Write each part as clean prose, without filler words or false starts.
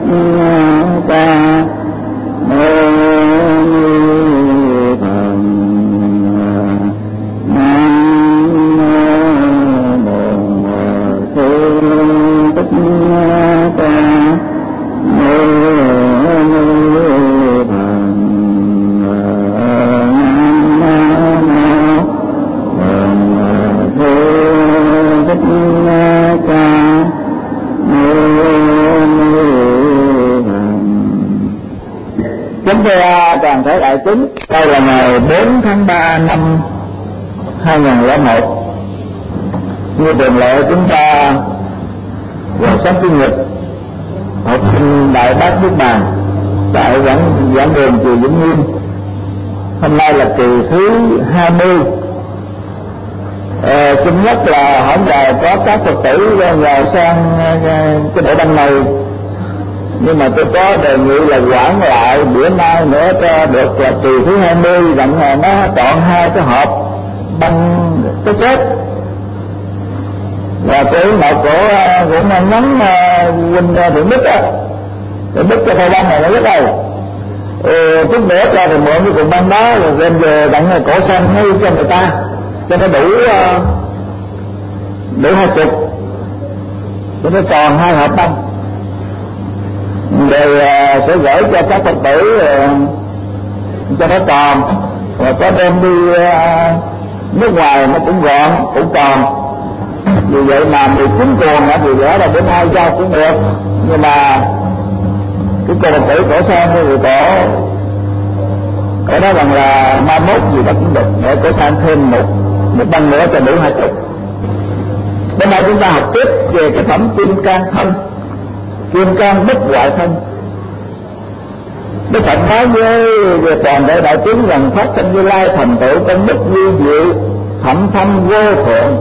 ca. Mâu Ni Phật. Nam mô Sư Thích Ca. Mâu Ni Phật. Kính thưa toàn thể đại chúng, đây là ngày 4 tháng 3 năm 2001. Như thường lệ chúng ta vào sáng Chủ nhật học sinh Đại Bác Niết Bàn tại giảng đường chùa Vĩnh Nghiêm. Hôm nay là kỳ thứ 20. Xin nhắc là hôm nay có các Phật tử vào sang cái buổi đăng này, nhưng mà tôi có đề nghị là hoãn lại bữa nay nữa cho được là kỳ thứ 20, đặng nó chọn 2 cái hộp băng cái chết. Và cái một của cũng nhắn huynh Thiện Đức á, Thiện Đức cho thầy băng này nó rất đây. Chút nữa cho thì mượn cái cuộn băng đó rồi đem về đặng cổ xanh ngay cho người ta, cho nó đủ 20, cho nó tròn 2 hộp băng. Rồi sẽ gửi cho các Phật tử cho nó tròn, rồi có đem đi nước ngoài nó cũng gọn cũng tròn. Vì vậy mà 19 cuộn thì gửi là đến 2 giao cũng được, nhưng mà cái cô Phật tử cổ sang thì cổ nói rằng là 31 gì đó cũng được, để cổ sang thêm một băng nữa cho đủ 20. Hôm nay chúng ta học tiếp về cái phẩm Kim Cang Thân, Kim Cang bất hoại thân. Đức Phật nói với toàn thể đại chúng rằng phát sanh Như Lai thành tựu công đức vi diệu thậm thâm vô thượng.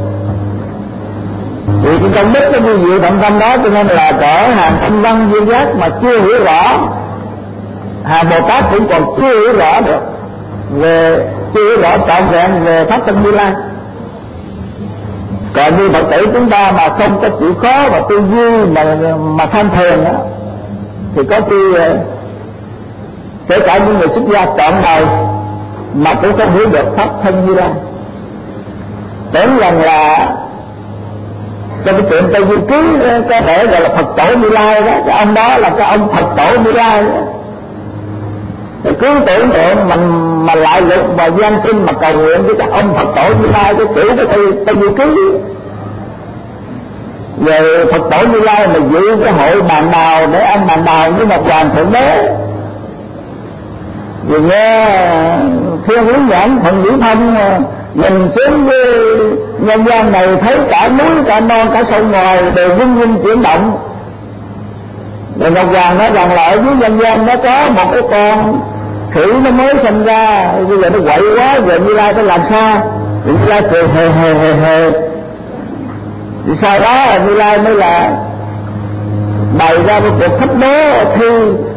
Vì cái công đức cái vi diệu thậm thâm đó cho nên là cỡ hàng thanh văn viên giác mà chưa hiểu rõ, hàng Bồ Tát cũng còn chưa hiểu rõ được chưa hiểu rõ trọn vẹn về phát sanh Như Lai. Còn như Phật tử chúng ta mà không có chịu khó và tư duy mà tham thiền á, thì có khi kể cả những người xuất gia trọn đời mà cũng không hiểu được pháp thân Như Lai. Tưởng rằng là trong cái chuyện Tây Du Ký có thể gọi là Phật tổ Như Lai đó, cái ông đó là cái ông Phật tổ Như Lai đó. Thì cứ tưởng tượng mình mà lại lực và gian sinh mà cầu nguyện với các ông Phật tổ Như Lai, cái kiểu cái Tây Du Ký về Phật tổ Như Lai mà giữ cái hội bàn đào để ăn bàn đào với một hoàng thượng đế. Vì nghe Thiên Hướng Nhãn Thần Vĩ Thông nhìn xuống với nhân gian này thấy cả núi cả non cả sông ngòi đều vinh vinh chuyển động. Rồi Ngọc Hoàng nói rằng là ở dưới nhân gian nó có một cái con khỉ nó mới sinh ra, bây giờ nó quậy quá, giờ Như Lai phải làm sao? Như Lai cười hề hề hề hề. Thì sau đó Như Lai mới là bày ra một cuộc thách đố thi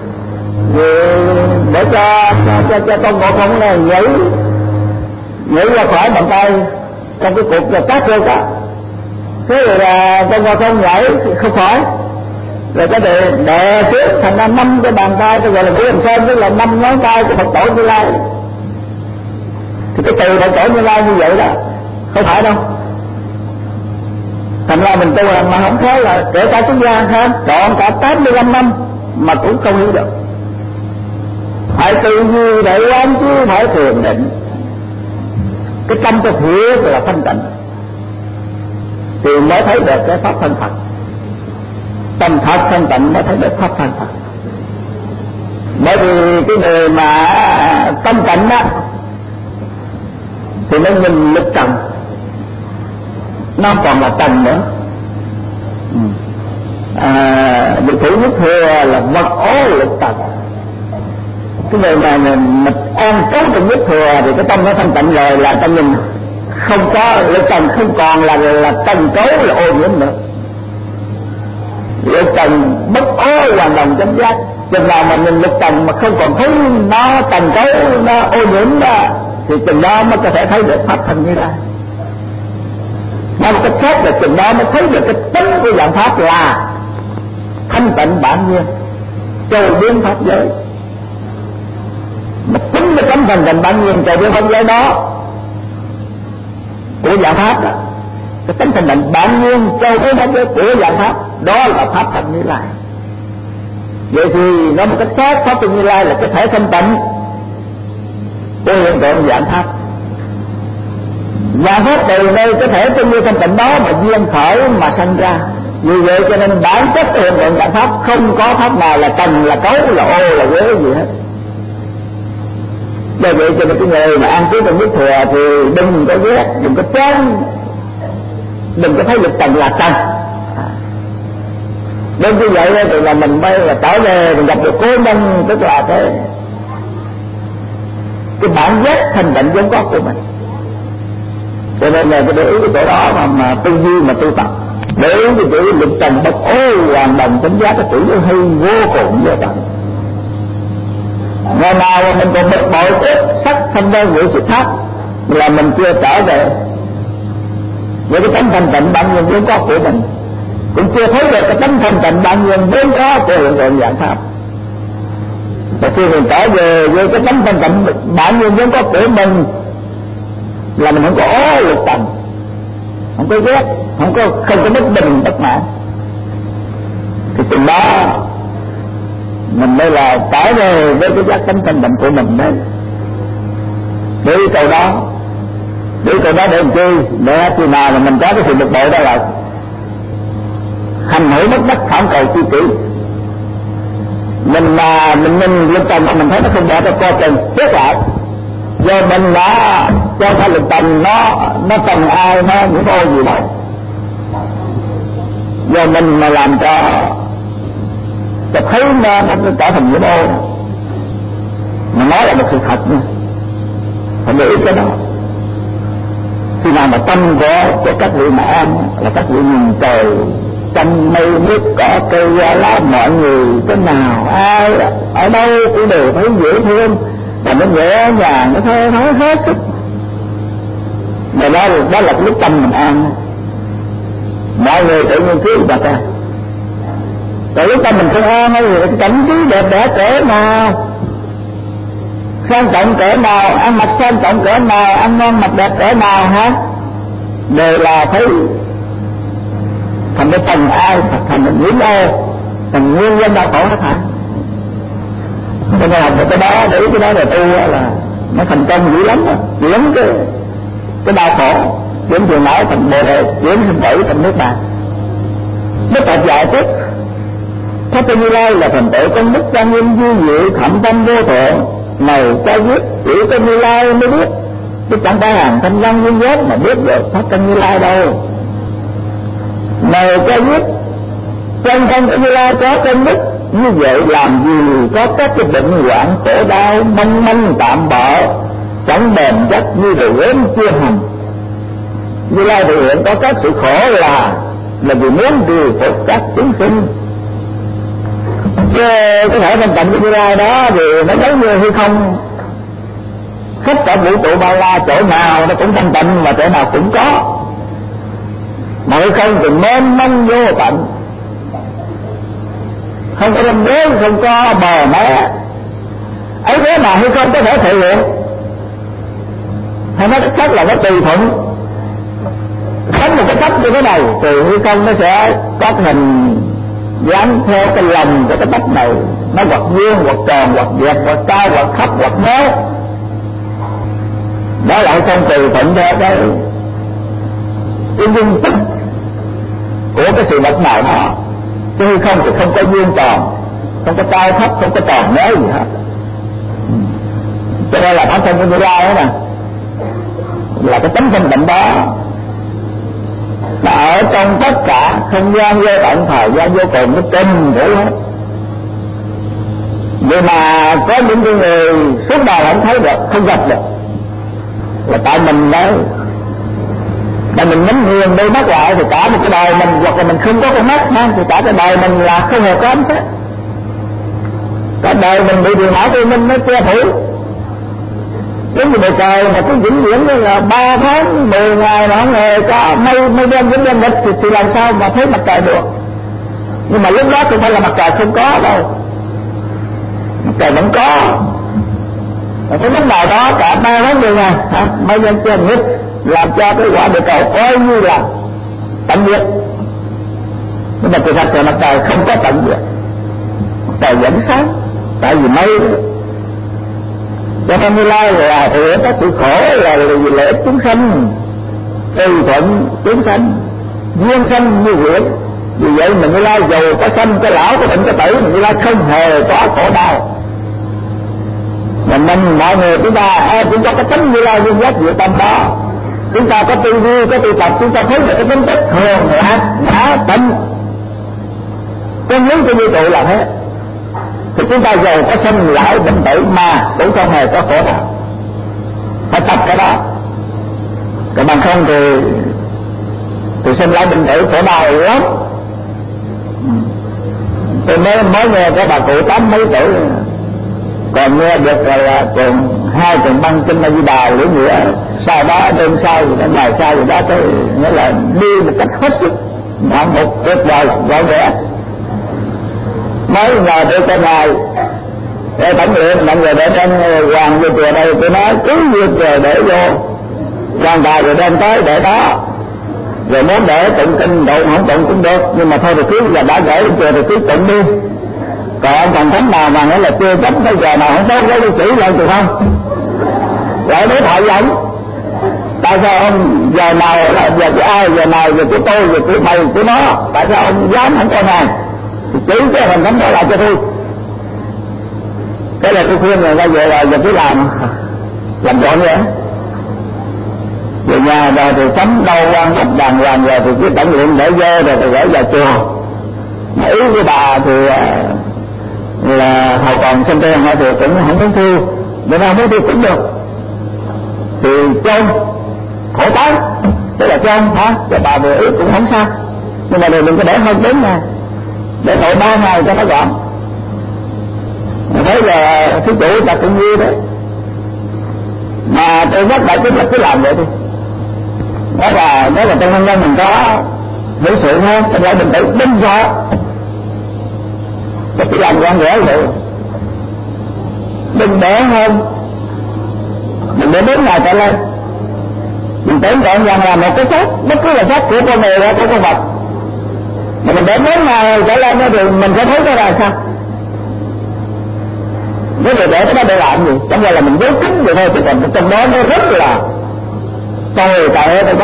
để cho con ngộ không này nhảy ra khỏi bàn tay trong cái cuộc là cát rơi đó. Thế rồi là con ngộ không nhảy không khỏi, rồi cái đè xuống thành ra 5 cái bàn tay, cái gọi là Ngũ Hành Sơn, tức là 5 ngón tay của Phật tổ Như Lai. Thì cái từ Phật tổ Như Lai như vậy đó không phải đâu. Thành ra mình tu mà không thấy là kể cả xuất gia ha, trọn cả 85 năm mà cũng không hiểu được. Phải tư duy để quán chiếu, phải thiền định, cái tâm cho thiệt là thanh tịnh thì mới thấy được cái pháp thân Phật. Tâm thật thanh tịnh mới thấy được pháp thân Phật. Bởi vì cái người mà tâm tịnh đó thì nó nhìn lực trần, nó còn là trần nữa. Được thủ nhất thừa là vật ố lực trần. Cái người mà mình an trú trong nhất thừa thì cái tâm nó thanh tịnh rồi, là ta nhìn không có lực trần, không còn là trần cấu, là ô nhiễm nữa. Lực trần bất ố hoàn đồng chánh giác. Chừng nào mà nhìn lực trần mà không còn thấy nó trần cấu, nó ô nhiễm đó, thì chừng đó mới có thể thấy được pháp thân Như Lai. Nói một cách khác là chừng đó mới thấy được cái tính của dạng pháp là thanh tịnh bản nhiên. châu biến pháp giới. Mà chính cái tấm thành tịnh bản nhiên châu biến pháp giới đó của dạng pháp đó, cái tấm thành tịnh bản nhiên châu biến pháp giới của dạng pháp đó là pháp thân Như Lai. Vậy thì nói một cách khác, pháp thân Như Lai là cái thể thanh tịnh của hiện tượng dạng pháp. Dạng pháp từ nơi cái thể chân như thanh tịnh đó mà duyên khởi mà sanh ra. Vì vậy cho nên bản chất của hiện tượng dạng pháp không có pháp nào là tầng, là cấu, là ô, là quế gì hết. Do vậy cho nên cái người mà ăn cướp trong nước thừa thì đừng có ghét, đừng có chán, đừng có thấy lực tầng là tầng. Đến như vậy thì là mình mới là trở về mình gặp được cố nhân, tức là cái bản giác thanh tịnh vốn có của mình. Cho nên là cái để ý cái chỗ đó mà tư duy mà tu tập, để ý cái chữ lực tầng bất ô hoàn đồng tính giá cái chữ hư vô cùng vô tận. Ngày nào mà mình còn bực bội ép sắc thanh đơn vị sự khác là mình chưa trở về với cái tánh thanh tịnh bản nhiên vốn có của mình, cũng chưa thấy được cái tánh thanh tịnh bản nhiên vốn có của hiện tượng dạng pháp. Và khi mình trở về với cái tánh thanh tịnh bản nhiên vốn có của mình là mình không có ô lực tầng, không có ghét, không có bất bình bất mãn, thì từ đó mình mới là trở về với cái giác tánh thanh tịnh của mình đấy. Để ý câu đó để làm chi? Để khi nào mà mình có cái sự bực bội đó là hành hữu bất đắc phản cầu chi kỷ. Mình nhìn lực tầng mình thấy nó không bỏ cho co chừng chết lại, do mình đã cho cái lực tầng nó tầng ai nó những ô gì đâu, do mình mà làm cho thấy nó trở thành những ô. Mà nói là một sự thật nha, phải để ý cái đó. Khi nào mà tâm của các vị mà an là các vị nhìn trời trong mây nước cỏ cây hoa lá, mọi người thế nào ai ở đâu cũng đều thấy dễ thương và nó nhẹ nhàng, nó thấy hết sức. Mà đó là cái lúc tâm mình an. Mọi người tự nghiên cứu bà ta. Tại lúc tâm mình không an hay cái cảnh trí đẹp đẽ cỡ nào, sang trọng cỡ nào, ăn mặc sang trọng cỡ nào, ăn ngon mặc đẹp cỡ nào hả, đều là thấy thành cái tầng ai, thành cái nhiễm ô, thành nguyên nhân đau khổ hết hả. Cho nên học được cái đó, để ý cái đó là tu là nó thành công dữ lắm, chuyển cái đau khổ, chuyển trường não thành bồ đề, chuyển hình tử thành nước bạc. Đức Phật dạy tiếp, Pháp Như Lai là thành tựu công đức trang nghiêm duy diệu thậm tâm vô thượng, này cho biết chỉ có Như Lai mới biết, chứ chẳng phải hàng thanh văn viên giác mà biết được Pháp Như Lai đâu. Này cho biết chân thân của Như Lai có công đức như vậy, làm gì có các cái bệnh hoạn khổ đau manh manh tạm bợ, chẳng bền chắc như đồ gốm chưa hành. Như Lai thể hiện có các sự khổ là vì muốn điều phục các chúng sinh. Cái thể thanh tịnh của Như Lai đó thì nó giống như hư không, khắp cả vũ trụ bao la, chỗ nào nó cũng thanh tịnh mà chỗ nào cũng có. Mà hư không thì mênh mông vô tận, không có ranh giới, không có bờ mé. Ấy thế mà hư không có thể thể hiện, hay nói cách khác là nó tùy thuận. Sống một cái cách như thế này thì hư không nó sẽ có hình dáng theo cái lòng của cái tách này, nó hoặc vuông hoặc tròn hoặc dẹp hoặc cao hoặc thấp hoặc méo. Đó là không tùy thuận theo cái dung tích của cái sự vật nào đó, chứ hư không thì không có vuông tròn, không có cao thấp, không có tròn méo gì hết. Cho nên là bản thân của Như Lai đó nè, là cái tánh thanh tịnh đó mà ở trong tất cả không gian vô tận, thời gian vô cùng, nó trùm đủ hết. Vì mà có những người suốt đời không thấy được, không gặp được, là tại mình đấy. Tại mình nhắm nghiền đôi mắt lại thì cả một cái đời mình, hoặc là mình không có con mắt ha, thì cả cái đời mình là không hề có ánh sáng. Cả đời mình bị điện não tư minh nó che phủ. Giống như bầu trời mà cứ vĩnh viễn là 3 tháng 10 ngày mà không hề có mây đen vĩnh đen nghịch thì làm sao mà thấy mặt trời được. Nhưng mà lúc đó không phải là mặt trời không có đâu, trời vẫn có. Cái lúc nào đó cả ba vấn đề này mấy nhân trên nhất làm cho cái quả địa cầu coi như là tận diệt. Nhưng mà thực thật là mặt trời không có tận diệt, mặt trời vẫn sáng, tại vì mây đó. Cho nên Như Lai là hiểu các sự khổ là vì lợi ích chúng sanh, tùy thuận chúng sanh, duyên sanh như nguyện. Vì vậy mà Như Lai giàu có sanh, có lão, có bệnh, có tử, Như Lai không hề có khổ đau. Và mình mọi người chúng ta ai cũng có cái tánh Như Lai duyên giác diệu tâm đó. Chúng ta có tư duy, có tu tập, chúng ta thấy được cái tính chất thường lạc ngã tịnh chân lý của vũ trụ là thế. Thì chúng ta giàu có sanh lão bệnh tử mà cũng không hề có khổ đau. Phải tập cái đó. Còn bằng không thì sinh lão bệnh tử khổ đau lắm. Tôi mới nghe cái bà cụ 80 mấy tuổi còn nghe được là còn 2 tuần băng kinh A Di Đà Lý Nghĩa, sau đó đêm sau rồi ngày sau rồi đó tới nghĩa là đi một cách hết sức hạng mục tuyệt vời rõ rẽ. Mới nhờ tôi cho ngài để tổng luyện mọi người để trên hoàng vô chùa đây, tôi nói cứ việc rồi để vô quan tài rồi đem tới để đó, rồi muốn để tụng kinh độ không tụng cũng được, nhưng mà thôi thì cứ là đã gửi lên chùa thì cứ tụng đi. Còn ông thần thánh nào mà nói là chưa chấp tới giờ nào không tốt, lấy đi chỉ lên được không? Lại đối thoại giống. Tại sao ông giờ nào là giờ của ai, giờ nào giờ của tôi, giờ của mày, của nó, tại sao ông dám không cho ngài? Thì chỉ cái thần thánh đó lại cho tôi. Cái là tôi khuyên người ta về là giờ cứ làm gọn vậy. Về nhà rồi thì sắm đâu quan trọng đàng hoàng rồi thì cứ tận dụng để vô rồi thì gửi vào chùa. Mà ý của bà thì là hồi còn sinh tiền thì cũng không muốn thiêu, để nào muốn thiêu cũng được. Thì chôn khổ tán, tức là chôn hả? Cho bà vừa ý cũng không sao. Nhưng mà đừng có để hơn 4 ngày, để tội 3 ngày cho nó gọn. Thấy là thứ chủ ta cũng vui đấy. Mà tôi rất đại chúng là cứ làm vậy đi. Đó là trong hôn nhân mình có hữu sự hơn, thành ra mình tự đinh rõ. Chứ chỉ làm gọn rẽ vậy. Đừng để hơn, đừng để 4 ngày trở lên. Mình tưởng tượng rằng là một cái xác, bất cứ là xác của con người đó, của con vật. Mà mình để 4 ngày trở lên đó thì mình sẽ thấy cái là sao? Nếu để cái đó để làm gì? Chẳng qua là mình giấu kín vậy thôi, chứ còn trong đó nó rất là tồi tệ ở đó.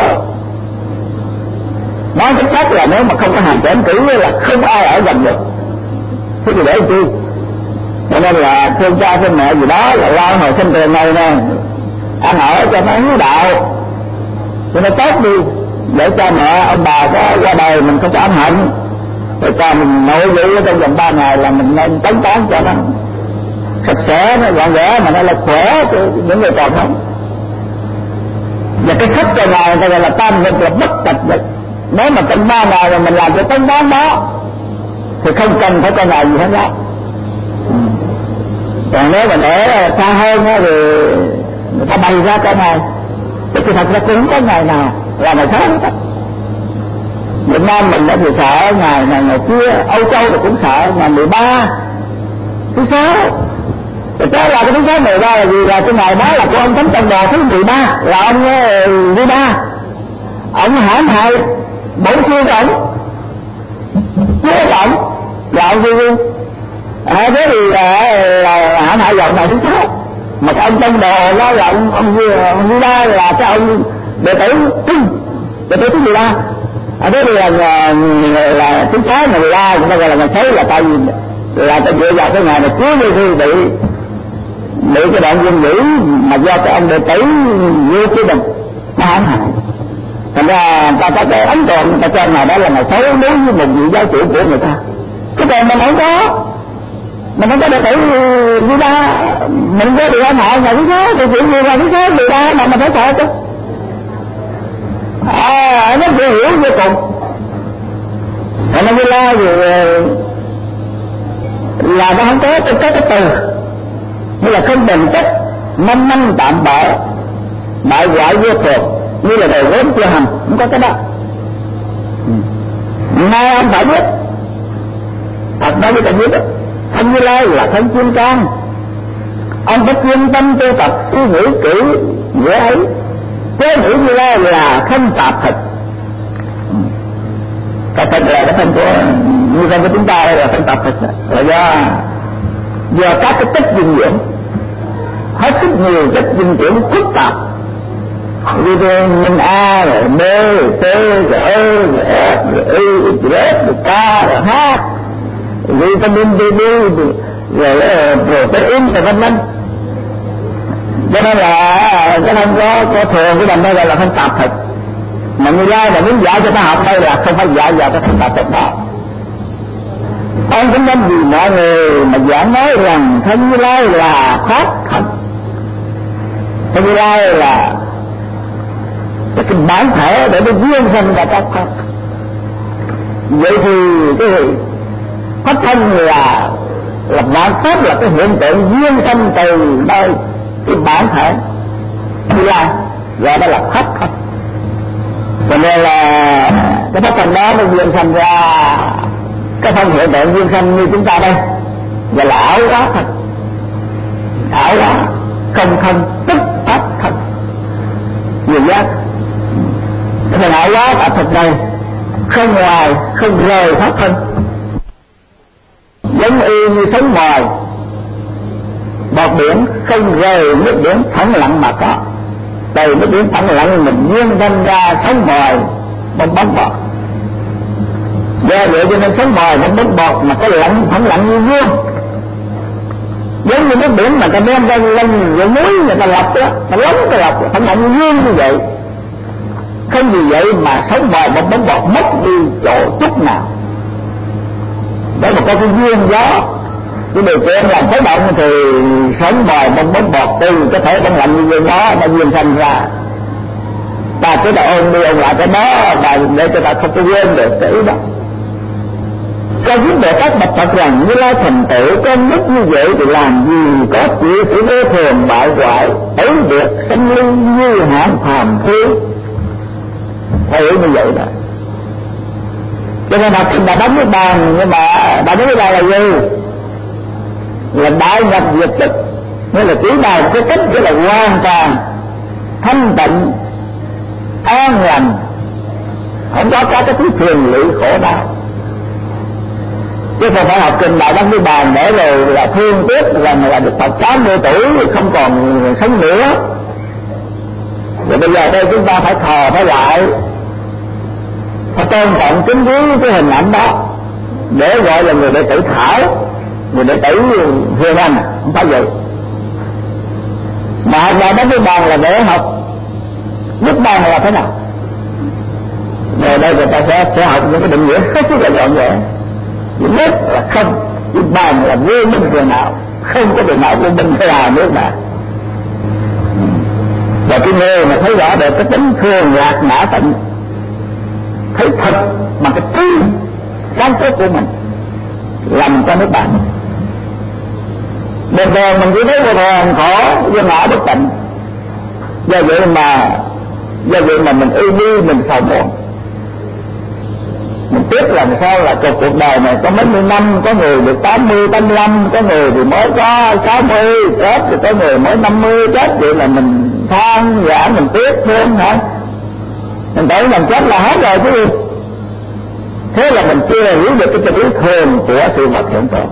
Nói chính xác là nếu mà không có hàm chém kỹ là không ai ở gần được. Thế thì để làm chi? Cho nên là thương cha thương mẹ gì đó là lo hồi sinh tiền này nè, ăn ở cho nó hiếu đạo, cho nó tốt đi, để cha mẹ ông bà có qua đời mình không có ám hận. Rồi cha mình nội vụ trong vòng 3 ngày là mình nên tấn tán cho nó sạch sẽ, nó gọn gẽ mà nó là khỏe của những người còn sống. Và cái sách cho ngài người ta gọi là tam nghịch, là bất tật nghịch. Nếu mà trong 3 ngày rồi mình làm cho tấn tán đó thì không cần phải cho ngài gì hết đó. Còn nếu mình để xa hơn thì người ta bày ra cái này, thì thật ra cũng không có ngày nào là ngày sáng hết. Việt Nam mình thì sợ ngày này ngày kia, Âu Châu thì cũng sợ ngày 13, thứ 6. Thì đó là cái thứ 6 13 là gì? Là cái ngày đó là của ông Thánh Tông Đồ thứ 13, là ông Buddha. Ông hãm hại bổn sư của ông, chúa của ông là ông Buddha. Thế thì là hãm hại vào ngày thứ 6. Mà cái ông Tông Đồ đó là ông Buddha là cái ông đệ tử thứ 13. Thế thì là thứ 6 ngày 13 người ta gọi là ngày 6 là tại vì là ta dựa vào cái ngày này cuối Giê-xu bị cái đoạn quân dữ mà do cái ông đệ tử vô cái đình nó hãm hại. Thành ra ta có cái ấn tượng người ta cho ngày đó là ngày 6 đối với một vị giáo chủ của người ta. Cái còn mình không có đệ tử như ta, mình có bị hãm hại ngày thứ 6 thì chuyện gì ngày thứ 6 người ta mà mình phải sợ chứ. Nó dễ hiểu vô cùng. Còn nó như la thì là nó không có cái từ như là không bình chất, manh manh tạm bỡ, bại hoại vô thường, như là đầu gốm chưa hầm, không có cái đó. Nay ông phải biết, thật đó với ta biết đó. Thân Như Lai là thân chuyên can, ông phải chuyên tâm tu tập suy nghĩ kỹ nghĩa ấy. Thế nghĩ Như Lai là thân tạp thực. Cái thực là cái thân của như thân của chúng ta là thân tạp thực, là do các cái chất dinh dưỡng hết sức nhiều, chất dinh dưỡng phức tạp, vitamin A rồi B rồi C rồi E rồi F rồi Y rồi S rồi K rồi H, vitamin B rồi protein rồi vân vân. Cho nên là cái thân có thường cái đầm đây là thân tạp thực. Mà Như Lai là muốn dạy cho ta học đây là không phải dạy vào cái thân tạp thực đó. Ông cũng nên vì mọi người mà giảng nói rằng thân Như Lai là thoát thật. Thân Như Lai là cái bản thể để nó duyên sinh ra các pháp. Vậy thì cái pháp thân là vạn pháp, là cái hiện tượng duyên sinh từ nơi cái bản thể Như Lai, gọi đó là pháp thân. Cho nên là cái pháp thân đó nó duyên sinh ra cái thân hiện tượng duyên sinh như chúng ta đây, gọi là ảo quá thật. Ảo quá không thân tức pháp thân nhiều giác. Cái phần ảo quá pháp thật này không ngoài không rời pháp thân, giống y như sống mồi bọt biển không rời nước biển thẳng lặng mà có. Từ nước biển thẳng lặng mình duyên sinh ra sống mồi bong bọt. Do vậy cho nên sống mồi bong bọt mà có lặng thẳng lặng như dương, giống như nước biển mà ta đem ra lên rượu muối người ta lọc đó, ta lóng cái lọc thẳng lặng như dương như vậy. Không vì vậy mà sống mồi bong bọt mất đi chỗ chút nào. Đó mà có cái duyên gió, cái điều kiện làm khuấy động thì sống mồi bong bọt từ có thể không lạnh như vậy đó nó duyên sanh ra. Ta cứ ta ôn đi ôn lại cái đó và để cho ta không có quên được cái ý đó. Cho vấn đề các bậc Phật rằng Như Lai thành tựu trong lúc như vậy thì làm gì có chịu sự vô thường bại hoại ấy được sanh ly như hạn phàm phu. Theo ý như vậy đó. Cho nên học đã đóng cái bàn, nhưng mà đã đóng cái bàn là gì? Là đại nhập diệt tích, nghĩa là chỉ đài cái cách nghĩa là hoàn toàn thanh tịnh an lành, không có các cái thứ phiền lụy khổ đau. Chứ không phải học trình đại đăng cái bàn để rồi là thương tiếc rằng là được Phật 80 tuổi không còn sống nữa. Rồi bây giờ đây chúng ta phải thò phải lại, phải tôn trọng kính quý cái hình ảnh đó để gọi là người đệ tử Thảo, người đệ tử Huyền Anh, không phải vậy. Mà học đại đăng cái bàn là để học nước bàn là thế nào. Rồi đây người ta sẽ học những cái định nghĩa hết sức là gọn ghẽ. Nước là không, cái bàn là vô minh người nào, không có điều nào vô minh là nước nào. Và cái người mà thấy rõ được cái tính thường lạc ngã tịnh, thấy thật bằng cái trí sáng suốt của mình làm cho nước bạn. Bình thường mình chỉ thấy vô thường khổ, vô ngã bất tịnh. Do vậy mà mình ưu bi, mình sầu muộn. Mình tiếc làm sao là cuộc đời này có mấy mươi năm, có người được 80, 85, có người thì mới có 60 chết, rồi có người mới 50 chết. Vậy là mình than vãn, mình tiếc thêm hả? Mình tưởng mình chết là hết rồi chứ gì. Thế là mình chưa hiểu được cái chân lý thường của sự vật hiện tượng.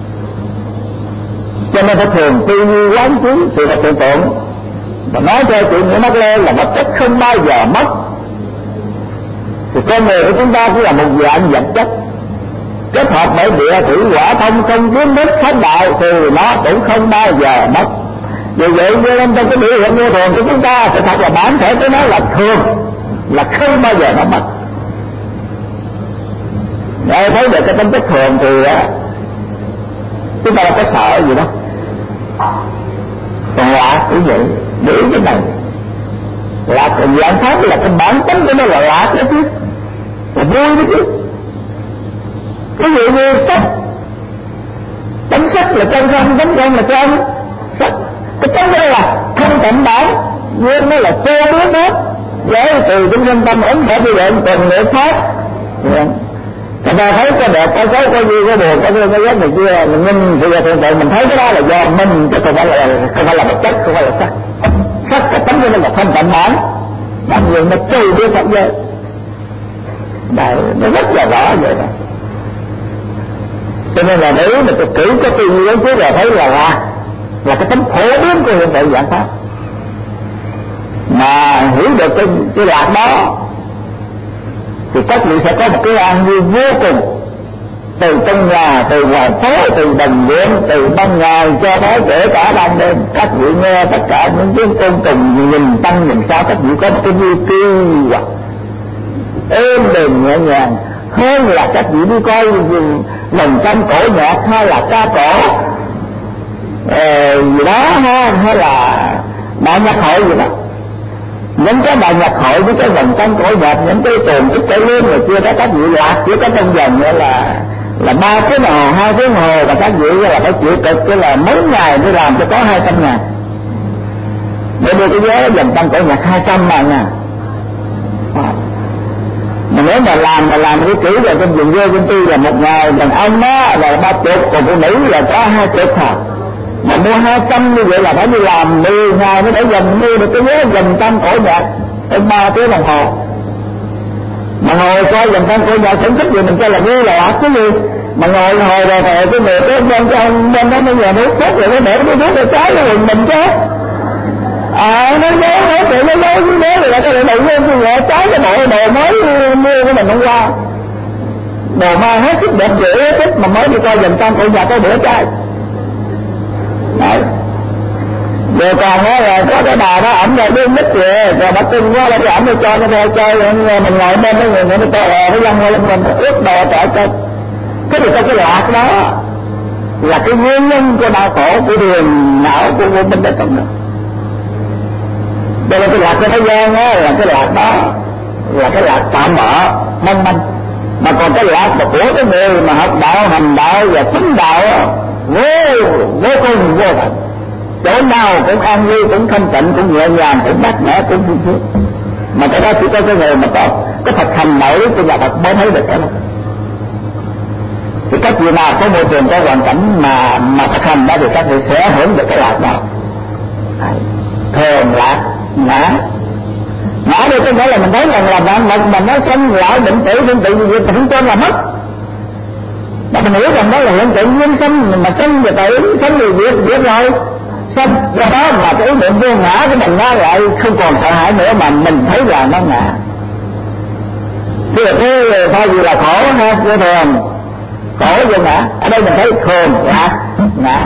Cho nên phải thường tư duy quán chiếu sự vật hiện tượng và nói cho chuyện nghĩa mất lên là vật chất không bao giờ mất. Thì con người của chúng ta cũng là một dạng vật chất kết hợp bởi địa thủy hỏa thông không kiến thức thánh đạo thì nó cũng không bao giờ mất. Vì vậy nên trong cái biểu hiện vô thường của chúng ta sự thật là bản thể của nó là thường, là không bao giờ nó mất. Để thấy được cái tính chất thường thì chúng ta có sợ gì đâu. Còn lạc cũng vậy, để ý cái này. Lạc dạng khác là cái bản tính của nó là lạc đó chứ, là vui đó chứ. Ví dụ như sắc, tánh sắc là chân không, tánh không là chân sắc. Cái tánh đó là không tận bản, nhưng nó là chưa biết hết. Vậy từ trong nhân tâm ấn thể đi lệnh từng người khác. Người ta thấy có đẹp, có xấu, có vui, có buồn, có thương, có ghét này kia, mình nhìn sự hiện tượng mình thấy cái đó là do mình, chứ không phải là vật chất, không phải là sắc. Sắc là tấm như là thanh tịnh bản, làm gì nó trừ đi pháp giới. Đấy, nó rất là rõ vậy đó. Cho nên là nếu mà kỹ có tư duy đến trước là thấy là cái tính phổ biến của hiện tượng dạng pháp. Mà hiểu được cái lạc đó thì các vị sẽ có một cái an vui vô cùng, từ trong nhà, từ ngoài phố, từ đồng viện, từ ban ngày cho tới kể cả ban đêm. Các vị nghe tất cả những tiếng côn trùng nhìn tăng nhìn sao, các vị có một cái vui tươi hoặc êm đềm nhẹ nhàng hơn là các vị đi coi lồng tranh cổ nhạc hay là ca cổ gì đó ha, hay là đại nhạc hội gì đó. Những cái đại nhạc hội với cái lồng tranh cổ nhạc, những cái tuồng ít cái lương rồi chưa có các vị lạc chỉ có trong vòng là 3 tiếng đồng hồ, 2 tiếng đồng hồ, và các vị là phải chịu cực cái là mấy ngày để làm cho có 200.000 để đưa cái giá dòng tranh cổ nhạc 200 mà nha. Mà nếu mà làm cái chữ là trong vườn quê công ty là một ngày đàn ông á là 30, còn phụ nữ là có 20 thôi. Mà mua 200 như vậy là phải đi làm 10 ngày mới để dành mua được cái vé dành tranh cổ nhạc trong 3 tiếng đồng hồ. Mà ngồi coi dành tranh cổ nhạc thưởng thức gì mình cho là vui là ác cái gì. Mà ngồi rồi cái người có bên cho ông bên đó bây giờ nước sốt rồi nó để cái nước cái trái nó mình chứ. Nó nói chuyện nó nói với nó là cái đầu tiên tôi gọi trái cái bộ đồ mới mua của mình hôm qua, đồ mai hết sức đẹp dễ thích mà mới đi coi dành tranh cổ nhạc có bữa trái. Đấy. Rồi còn đó là có cái bà đó ẩm ra đứa nít kìa, rồi bà tin quá là cái ẩm nó cho nó theo chơi, mình ngồi bên đó người nó to nó văng lên mình ướt đồ trả chơi. Cái điều cái lạc đó là cái nguyên nhân của đau khổ của đường não của vô minh ở trong đó. Đây là cái lạc của thế gian á, là cái lạc đó là cái lạc tạm bợ mong manh. Mà còn cái lạc của cái người mà học đạo, hành đạo và chứng đạo vô cùng vô tận, chỗ nào cũng an vui, cũng thanh tịnh, cũng nhẹ nhàng, cũng mát mẻ, cũng vui sướng. Mà cái đó chỉ có cái người mà có thực hành đạo lý của nhà Phật mới thấy được cái đó. Thì các vị nào có môi trường, có hoàn cảnh mà thực hành đó thì các vị sẽ hưởng được cái lạc đó. Thường lạc ngã đây không phải là mình thấy là vạn vật mà nó sanh lão định tử sinh tử gì thì không tên là mất. Mà mình hiểu rằng đó là hiện tượng nhân sinh, mà sanh và tử, sanh thì việc rồi sanh, do đó mà cái ý niệm vô ngã của mình nó lại không còn sợ hãi nữa, mà mình thấy là nó ngã. Thế là cái thay vì là khổ ha, vô thường khổ vô ngã, ở đây mình thấy thường ngã.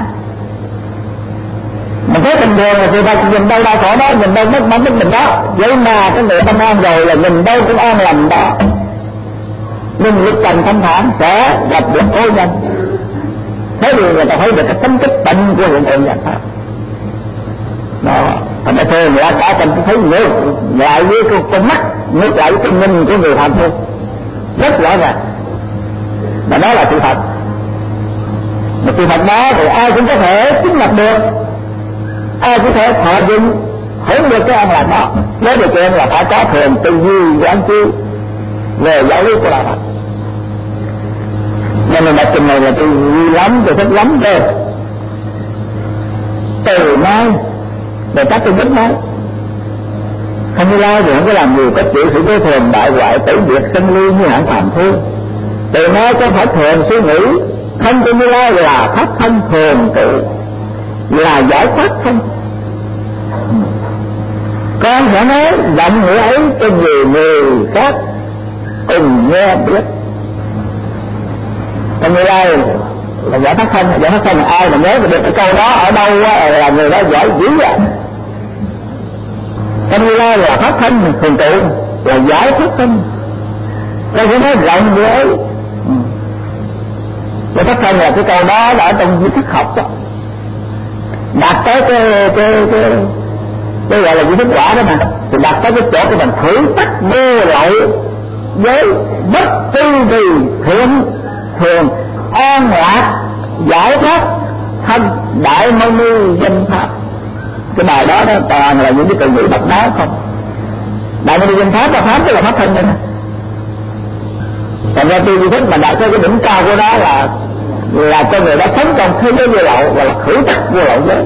Mình thấy bình thường là sự thật, nhìn đâu đau khổ đó, nhìn đâu mất mát mình đó. Vậy mà cái người tâm an rồi là nhìn đâu cũng an lành đó. Nhưng lúc trần thanh thản sẽ gặp được cố nhân. Thế thì người ta thấy được cái tính chất bệnh của hiện tượng dạng pháp đó. Thành ra thường người ta cả tình thấy ngược lại với con mắt, ngược lại với cái nhìn của người phạm thôi, rất rõ ràng. Mà đó là sự thật. Mà sự thật đó thì ai cũng có thể chứng lập được, ai cũng thể thọ dụng hưởng được cái an lạc đó. Với điều kiện là phải có thường tư duy quán chiếu về giáo lý của đạo Phật. Nên là bài trình này là tôi vui lắm, tôi thích lắm cơ. Từ nay để các tôi biết nói không như lai thì không có làm gì, có chịu sự vô thường đại hoại tử diệt sanh ly như hạng phàm phu. Từ nay có phải thường suy nghĩ không có như lai là pháp thân thường tự, là giải thoát thân. Con sẽ nói giọng nghĩa ấy cho nhiều người khác cùng nghe biết. Còn như lai là giải thoát thân, giải thoát thân là ai mà nhớ được cái câu đó ở đâu là người đó giỏi dữ vậy. Còn như lai là pháp thân thường trụ, là giải thoát thân. Con sẽ nói rộng nghĩa ấy. Giải thoát thân là cái câu đó là ở trong di thức học đó, đạt tới cái gọi là di thức quả đó mà, thì đạt tới cái chỗ của mình thử tách mê lậu với bất tư vì thường an lạc giải thoát thân đại mâu ni danh pháp. Cái bài đó toàn là những cái từ ngữ độc đáo không. Đại mâu ni danh pháp là pháp, tức là pháp thân đây nè. Thành ra tôi thích mà đạt tới cái đỉnh cao của nó là con người đã sống trong thế giới vô lậu, và là khử tắc vô lậu giới.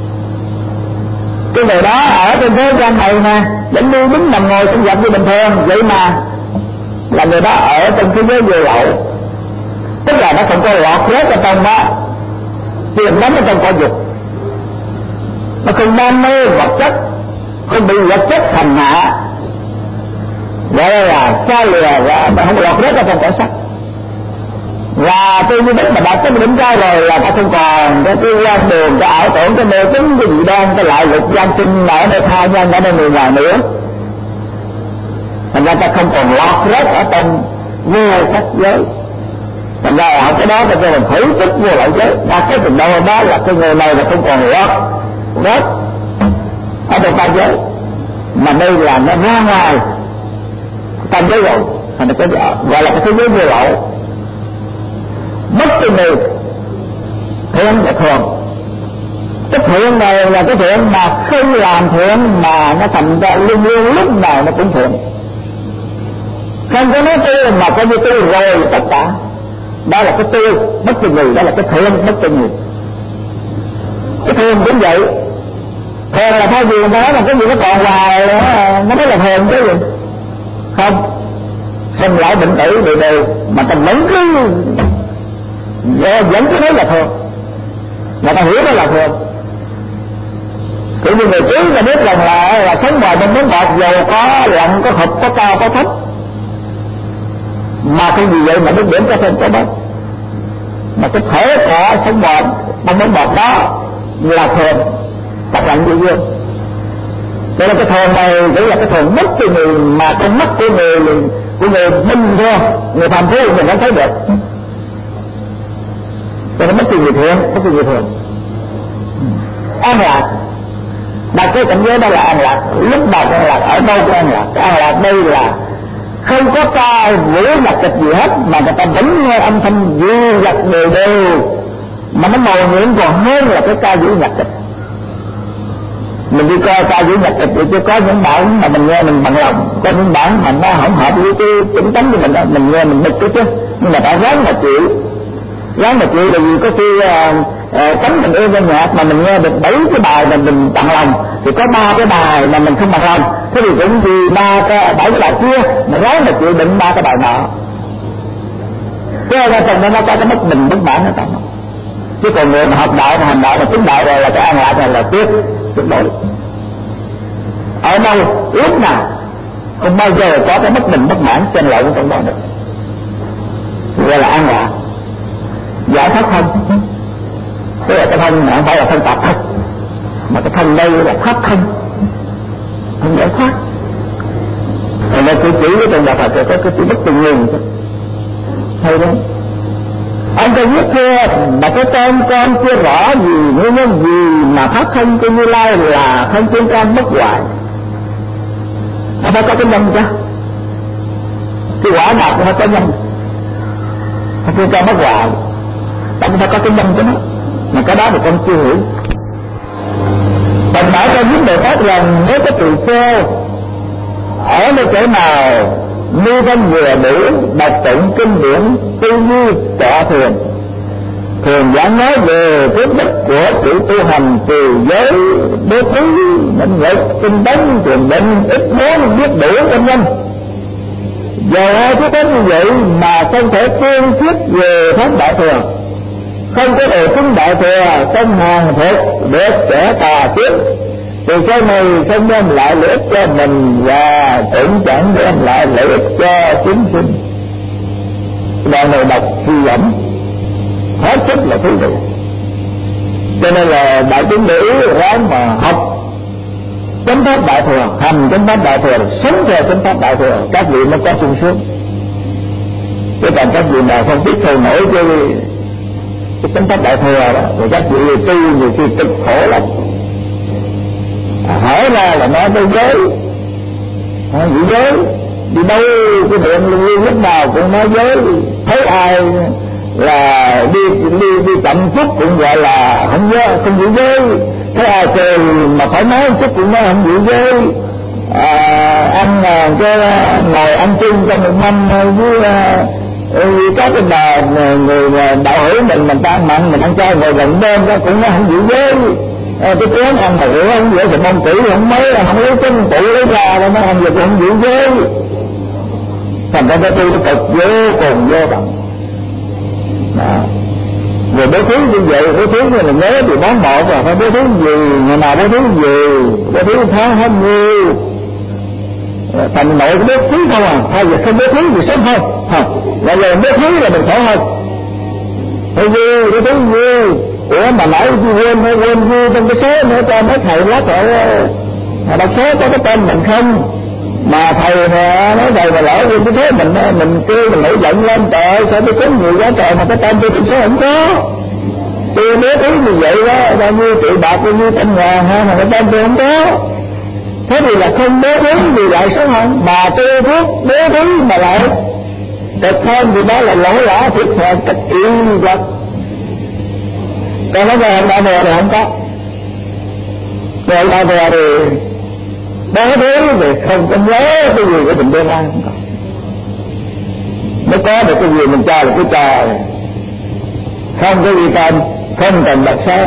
Cái người đó ở trên thế gian này nè, vẫn đi đứng nằm ngồi sinh hoạt như bình thường, vậy mà là người đó ở trong thế giới vô lậu, tức là nó không có lọt rớt ở trong đó, chìm đắm ở trong cõi dục, nó không đam mê vật chất, không bị vật chất hành hạ, gọi là xa lìa và không lọt rớt ở trong cõi sắc. Và tôi như biết mà đạt tới đỉnh cao rồi là ta không còn cái quan đường, cái ảo tưởng, cái mê tín, cái dị đoan, cái lại lục gian sinh ở nơi tha nhân, ở nơi người ngoài nữa. Thành ra ta không còn lọt rớt ở trong vô sắc giới. Thành ra ở cái đó ta cho mình thử sức vô lậu giới. Đạt cái trình độ đó là cái người này là không còn lọt rớt ở trong tam giới, mà đây là nó ra ngoài tam giới rồi. Thành ra cái gọi là cái thế giới vô lậu. Mất cái người thiện và thường. Cái thiện này là cái thiện mà không làm thiện mà nó thành ra luôn luôn lúc nào nó cũng thiện, không có nói tôi mà coi như tôi rồi tất cả. Đó là cái tôi mất cái người, đó là cái thiện mất cái người. Cái thiện cũng vậy. Thiện là thay vì người ta nói là cái gì nó còn hoài nó mới là thiện chứ gì không. Sinh lão bệnh tử đều mà ta vẫn cứ vẫn cứ nói là thường, mà ta hiểu đó là thường. Cũng như người trước ta biết rằng là sống ngoài bên bánh bọt, dầu có lạnh có hụt có cao có thấp, mà cái gì vậy mà biết điểm có thêm có bớt, mà cái thể của sống bọt bằng bánh bọt đó là thường, tập lạnh như dương. Đây là cái thường này chỉ là cái thường mất của người, mà con mắt của người bình thường, người phàm phu mình không thấy được. Cho nên mất cái gì thiện, mất cái gì thường. An lạc, đạt cái cảnh giới đó là an lạc. Lúc nào an lạc, ở đâu cũng an lạc. Cái an lạc đây là không có ca vũ nhạc kịch gì hết, mà người ta vẫn nghe âm thanh du nhạc đều đều, mà nó màu nhiệm còn hơn là cái ca vũ nhạc kịch. Mình đi coi ca vũ nhạc kịch thì chưa có những bản mà mình nghe mình bằng lòng, có những bản mà nó không hợp với cái chỉnh tánh của mình nghe mình bực cái chứ. Nhưng mà ta ráng mà chịu, là vì có khi cấm mình yêu âm nhạc mà mình nghe được 7 cái bài mà mình bằng lòng, thì có 3 cái bài mà mình không bằng lòng, thế thì cũng vì 7 cái bài kia mà ráng mà chịu đựng 3 cái bài nọ. Cái ra trong đó nó có cái bất bình bất mãn ở trong đó. Chứ còn người mà học đạo mà hành đạo mà chứng đạo rồi là cái an lạc này là tuyệt đối. Ở đâu lúc nào không bao giờ có cái bất bình bất mãn xen lẫn trong đó được, gọi là an lạc. Giải thoát thân, tức là cái thân không phải là thân tạp thân, mà cái thân đây là thoát thân, thân giải thoát. Thành ra tôi chỉ với trong đạo Phật có cái chữ bất tình nguyên hay đó. Ông ta viết thưa mà cái tên con chưa rõ gì nguyên nhân gì mà thoát thân của Như Lai là thân trên con bất hoại. Nó phải có cái nhân chứ, cái quả nào cũng phải có nhân. Thân trên con bất hoại, ta phải có cái nhân cho nó, mà cái đó thì con chưa hiểu. Thành bảo cho những Bồ Tát rằng nếu có tỳ kheo ở nơi chỗ nào nuôi thân vừa đủ, đọc tụng kinh điển, tư duy tọa thiền, thường giảng nói về phước đức của sự tu hành từ giới bố thí, định lực, tinh tấn, thiền định, ít món biết đủ vân vân. Giờ thứ thế như vậy mà không thể phương thuyết về pháp đại thừa, không có đề xứng đại thừa, không hàng thực được kẻ tà trước, thì sau này không đem lại lợi ích cho mình và cũng chẳng đem lại lợi ích cho chúng sinh. Đoạn này đọc suy gẫm hết sức là thú vị, cho nên là đại chúng để ý ráng mà học chánh pháp đại thừa, hành chánh pháp đại thừa, sống theo chánh pháp đại thừa, các vị mới có sung sướng. Chứ còn các vị nào không biết thôi nổi cái chánh pháp đại thừa đó, rồi các vị tu nhiều khi cực khổ lắm. Hỏi ra là nói tới giới, vị giới đi đâu cái điện luôn lúc nào cũng nói giới, thấy ai là đi chậm chút cũng gọi là không giữ giới, thấy ai cười mà thoải mái chút cũng nói không giữ giới. Ăn cái ngồi ăn chung trong một mâm với Vì các cái bà người đạo hữu mình ta mặn mình ăn chay ngồi gần bên đó cũng nó không giữ giới. Cái chén ăn mà rửa không rửa sạch mông kỹ không mấy, không lấy chân tụ lấy ra đó, nó ăn giờ cũng không giữ giới. Thành ra cái tu nó cực vô cùng vô bằng. Rồi bố thí như vậy, bố thí như là nhớ thì món một là phải bố thí gì, ngày nào bố thí gì, bố thí tháng hết nhiêu. Thành nội bố thí không à, hay là không bố thí thì sớm hơn. Là giờ bố thí là mình khỏe hơn. Thôi vui, bố thí vui. Ủa mà nãy quên vui trong cái số nữa cho mấy thầy lát rồi đọc số có cái tên mình không. Mà thầy nói thầy mà lỡ quên cái số mình kêu mình nổi giận lên, trời ơi sao tôi có nhiều quá trời mà cái tên tôi trong số không có. Tôi bố thí như vậy đó, bao nhiêu triệu bạc, bao nhiêu trăm ngàn ha, mà cái tên tôi không có. Thế thì là không bố thí vì lại số không, mà tôi thuốc bố thí mà lại cực hơn thì đó là lỗi lã thiệt thòi cực yên vật. Còn nói về ông đạo bè thì không có. Rồi ông đạo bè thì bố thí thì không có nhớ cái gì của mình đưa ra, không có. Mới có được cái gì mình cho là cái trò, không có gì cần, không cần đặt số.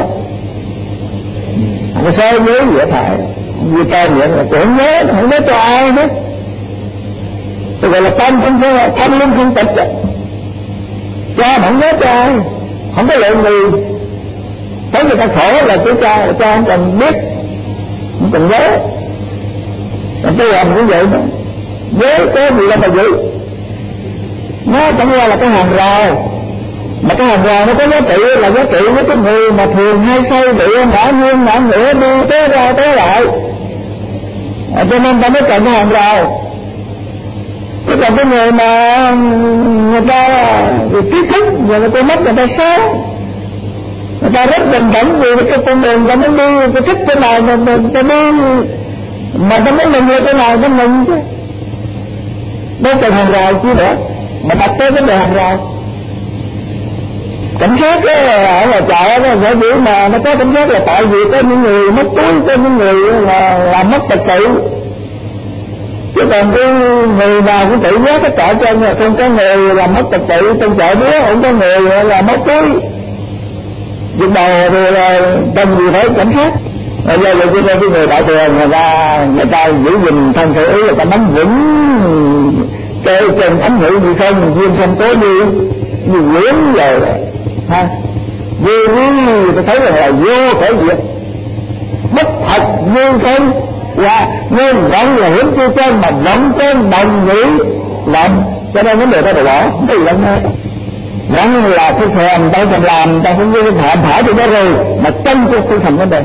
Cái số nhớ dễ phải như tên vậy là cũng nhớ, không nhớ cho ai hết. Tôi gọi là tâm linh không tịch. Cha không nhớ cho ai, không có lượng gì. Thấy người ta khổ là cái cha không cần biết, không cần nhớ. Còn tôi làm cũng vậy đó, nhớ có gì đâu mà giữ. Nó chẳng qua là cái hàng rào, mà cái hàng rào nó có giá trị là giá trị với cái người mà thường hay say địa ngã nghiêng ngã ngửa đi tới ra tới lại. Cho nên ta mới cần cái hàng rào. Chứ còn cái người mà người ta trí thức, người ta mất người ta sáng, người ta rất bình tĩnh vì cái con đường ta mới đi, cái thích thế nào ta đi, mà ta mới mừng như thế nào ta mừng chứ. Đâu cần hàng rào chi nữa, mà đặt tới vấn đề hàng rào. Cảnh sát ở ngoài chợ đó, sở dĩ mà nó có cảnh sát là tại vì có những người mất túi, có những người là làm mất trật tự. Chứ còn cái người nào cũng tự giác tất cả cho nên không có người làm mất trật tự trong chợ đứa, không có người làm mất túi. Lúc đầu thì cần gì phải cảnh sát. Bây giờ là cái người đại thường người ta giữ gìn thân thể ý, người ta nắm vững cái trên ánh hữu gì không, duyên sanh cố đi như quyến rồi ha. Vô lý tôi thấy là vô thể diệt, bất thật vô thân và nguyên vọng là hiểm chi trên, mà vọng trên đồng nghĩ làm, cho nên vấn đề ta đổ bỏ cái gì đâu nghe. Vẫn là cái thèm ta cần làm, ta cũng như thèm phải thì đó rồi, mà chân của không thành vấn đề.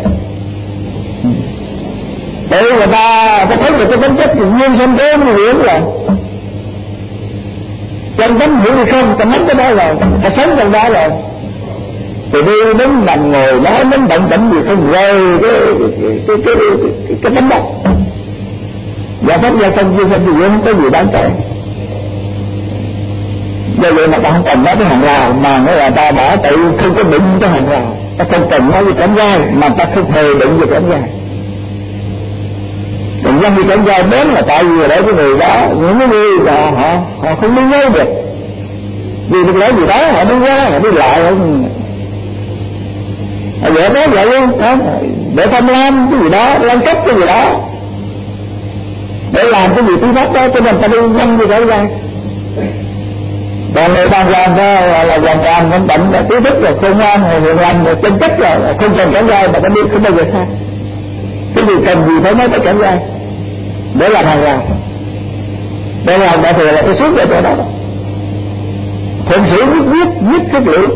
Để người ta thấy được cái tính chất thì nguyên sinh kế nó hiểu rồi. Chân tánh hiểu hay không, ta mất cái đó rồi, ta sống trong đó rồi. Thì đi đứng nằm ngồi nói đến động tĩnh gì không rơi cái tánh đó. Và pháp giao thông duyên sinh gì không có gì đáng kể. Do vậy mà ta không cần nói cái hàng rào, mà nói là ta đã tự không có định cái hàng rào. Ta không cần nói về cảnh giai, mà ta không hề định về cảnh giai. Định danh về cảnh giai đến là tại vì để cái người đó, những cái người là họ không đi nhớ được. Vì được lẽ gì đó họ đi qua, họ đi lại. Họ dễ nói vậy luôn, để tham lam cái gì đó, lan cấp cái gì đó, để làm cái gì tí pháp đó, cho nên ta đi nhanh như cảnh giai. Còn người đang làm đó là hoàn toàn không bệnh, là trí thức, là khôn ngoan, là hiền lành, là chân chất, là không cần cảnh giai, mà ta biết không bao giờ sai. Cái gì cần gì phải nói tới cảnh giai để làm hàng rào. Để làm đại thừa là cái suốt về chỗ đó. Thuận sĩ viết cái liệu.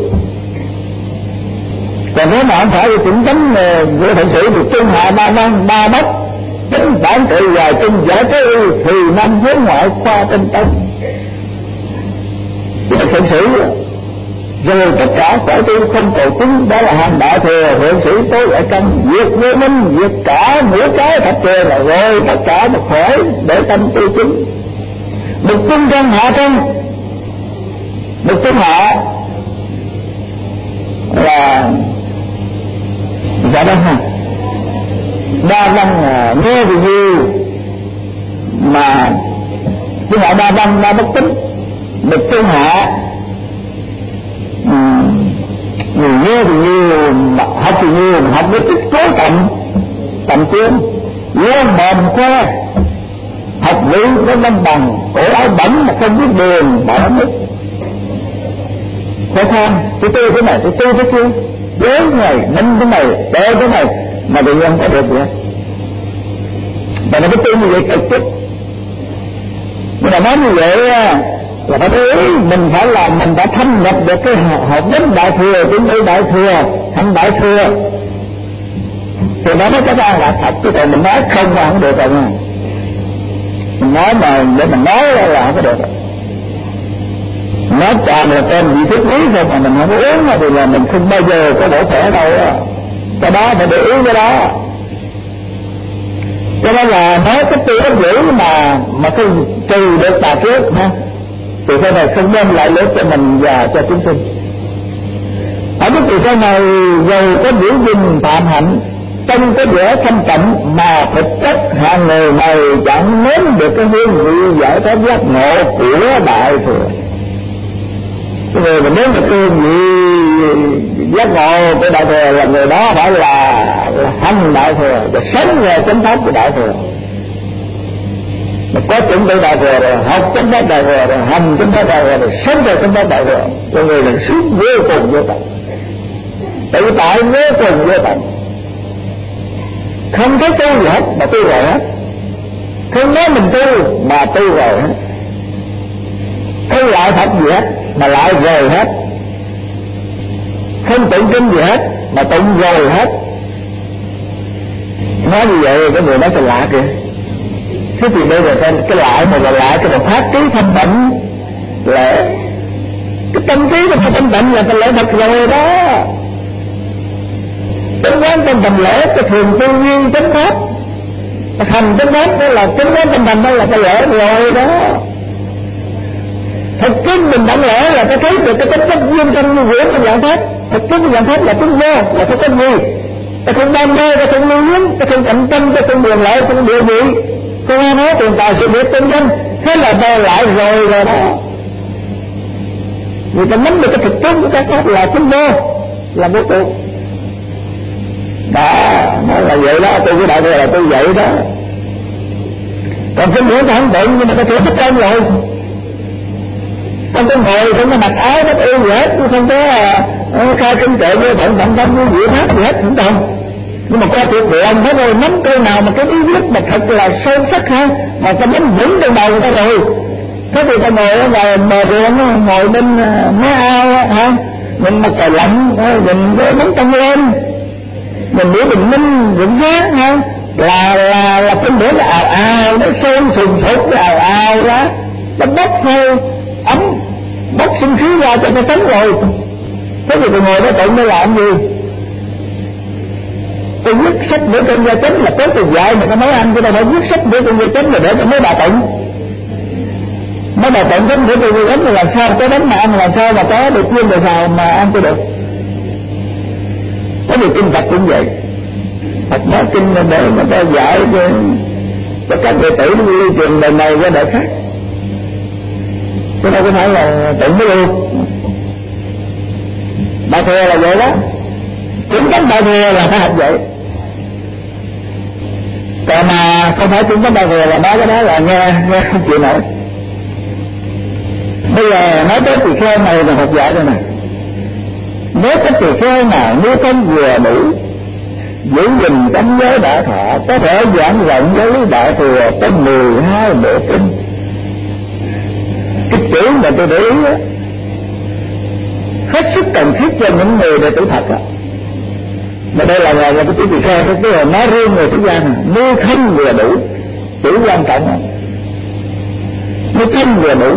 Còn nếu mà không phải thì cũng tánh của thuận sĩ thì trung hạ ba năng ba bất, tính bản tự hoài tinh giải cái thì năm hướng ngoại khoa tinh tấn. Thuận sĩ rồi tất cả cõi tu không cầu cúng, đó là hàng đại thừa. Thuận sĩ tối ở trong việc vô minh, việc cả mỗi cái thật thừa là rồi tất cả một khỏi để tâm tu chính. Bực trung trong hạ trong, bực trung hạ là dạ đó ha, đa văn nghe thì nhiều mà chứ họ đa văn đa bất tính, bậc thiên hạ. Người nghe thì nhiều, học thì nhiều, học để tích cố tầm chuyên, nghe mồm khoe, học lý với văn bằng, cổ áo bẩn mà không biết đường, đã lắm ít. Khó khăn, tôi thế này, tôi thế kia, dối này, nâng thế này, đeo thế này, mà tự nhiên có được gì hết. Và nó cái tin như vậy cực chút. Nhưng mà nói như vậy là phải ý mình phải làm, mình đã thâm nhập được cái hợp đến đại thừa, đến đây đại thừa, thành đại thừa, thì nó mới có ra là thật. Chứ còn mình nói không là không được rồi nha. Mình nói mà để mình nói là không có được. Nói tràn là tên vị thiết lý thôi mà mình không có uống thì là mình không bao giờ có bổ khỏe đâu á. Cái đó phải để ý cái đó. Cho nên là nói cái tư ấp dữ mà không trừ được tà trước ha, thì sau này không đem lại lợi cho mình và cho chúng sinh. Ở cái từ sau này giàu có biểu dình phạm hạnh trong cái vẻ thanh tịnh mà thực chất hàng người này chẳng nếm được cái hương vị giải thoát giác ngộ của đại thừa. Cái người mà nếu mà hương vị giác ngộ của đại thừa là người đó phải là hành đại thừa và sống về chánh pháp của đại thừa. Mà có chuẩn bị đại thừa rồi, học chánh pháp đại thừa rồi, hành chánh pháp đại thừa rồi, sống về chánh pháp đại thừa, cho người là suốt vô cùng vô tận, tự tại vô cùng vô tận, không thấy tu gì hết mà tu rồi hết, không nói mình tu mà tu rồi hết, không lại thật gì hết mà lại rồi hết, không tụng kinh gì hết mà tụng rồi hết. Nói như vậy cái người đó sẽ lạ kìa. Thế thì đây là cái lại mà là lại cái pháp trí thanh tịnh, là cái tâm trí của cái thanh tịnh là cái lẽ thật rồi đó. Chánh quán trong thành lễ cái thường tư duyên chánh pháp, hành chánh pháp đó là chánh quán trong thành, đó là cái lễ rồi đó. Thực chứng mình đẳng lẽ là cái thấy được cái tính chất duyên trong như quyển trong dạng pháp. Thực chứng dạng pháp là tính vô, là cái tính gì? Ta không đam mê, ta không lưu luyến, ta không cạnh tranh, ta không đường lợi, ta không địa vị, không ai nói tiền tài sự nghiệp tinh danh, thế là ta lại rồi đó. Người ta nắm được cái thực chứng của các pháp là tính vô, là vô trụ. Đó, nói là vậy đó, tôi với đại thừa là tôi vậy đó. Còn kinh điển ta không tụng, nhưng mà ta thừa thích chân rồi. Không có ngồi, không có mặc áo, nó yêu gì hết, không có khai kinh kệ như thận thận tâm như vị pháp gì hết, không cần. Nhưng mà qua tuyệt vọng thế rồi, nắm câu nào mà cái ý viết mà thật là sâu sắc ha, mà ta nắm vững trong đầu người ta rồi. Thế thì ta ngồi ở ngoài bờ ruộng, ngồi bên mé ao ha, mình mặc trời lạnh, mình có nắm tâm lên, mình biết bình minh vững sáng ha, là kinh điển là ào ào, nó sơn sùng sục cái ào ào đó, nó bốc thôi ấm, bốc sinh khí ra cho ta sống rồi. Thế thì tôi ngồi đó tụng để làm gì? Tôi viết sách để trên gia chánh là tốt từ dạy mà có mấy anh chúng ta phải viết sách để trên gia chánh là để cho mấy bà tụng. Mấy bà tụng tính để tôi viết là làm sao có đánh mà ăn, làm sao mà có được chiên được xào mà ăn tôi được. Có điều kinh Phật cũng vậy. Phật nói kinh là để mà ta dạy cho các đệ tử nó lưu truyền đời này qua đời khác. Chứ đâu có phải là tụng mới luôn. Đại thừa là vậy đó. Chính cách đại thừa là phải học vậy. Còn mà không phải chính cách đại thừa là nói cái đó là nghe không chịu nổi. Bây giờ nói tới tỳ kheo này là học dạy đây này. Nếu cái tỳ kheo nào nuôi thân vừa đủ, giữ gìn tánh giới đại thọ, có thể giảng rộng với đại thừa tới 12 bộ kinh. Cái chữ mà tôi để ý á, hết sức cần thiết cho những người đệ tử thật á. Mà đây là cái chữ tỳ kheo, cái là nói riêng người xuất gia này, nuôi thân vừa đủ, chữ quan trọng á. Nuôi thân vừa đủ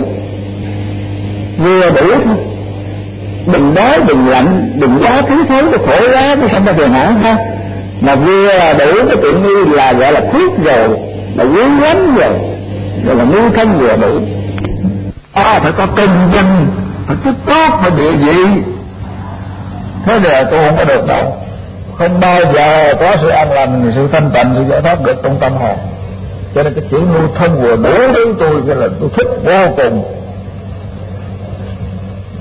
thôi. Đừng đói, đừng lạnh, đừng quá thiếu thốn, cái khổ quá, cái sanh ra phiền não ha. Mà vừa đủ cái tiện nghi là gọi là khuyết rồi, là quý lắm rồi, gọi là nuôi thân vừa đủ. Phải có công danh, phải chức tốt, phải địa vị. Thế là tôi không có được đâu. Không bao giờ có sự an lành, sự thanh tịnh, sự giải thoát được trong tâm hồn. Cho nên cái chữ nuôi thân vừa đủ với tôi cái là tôi thích vô cùng.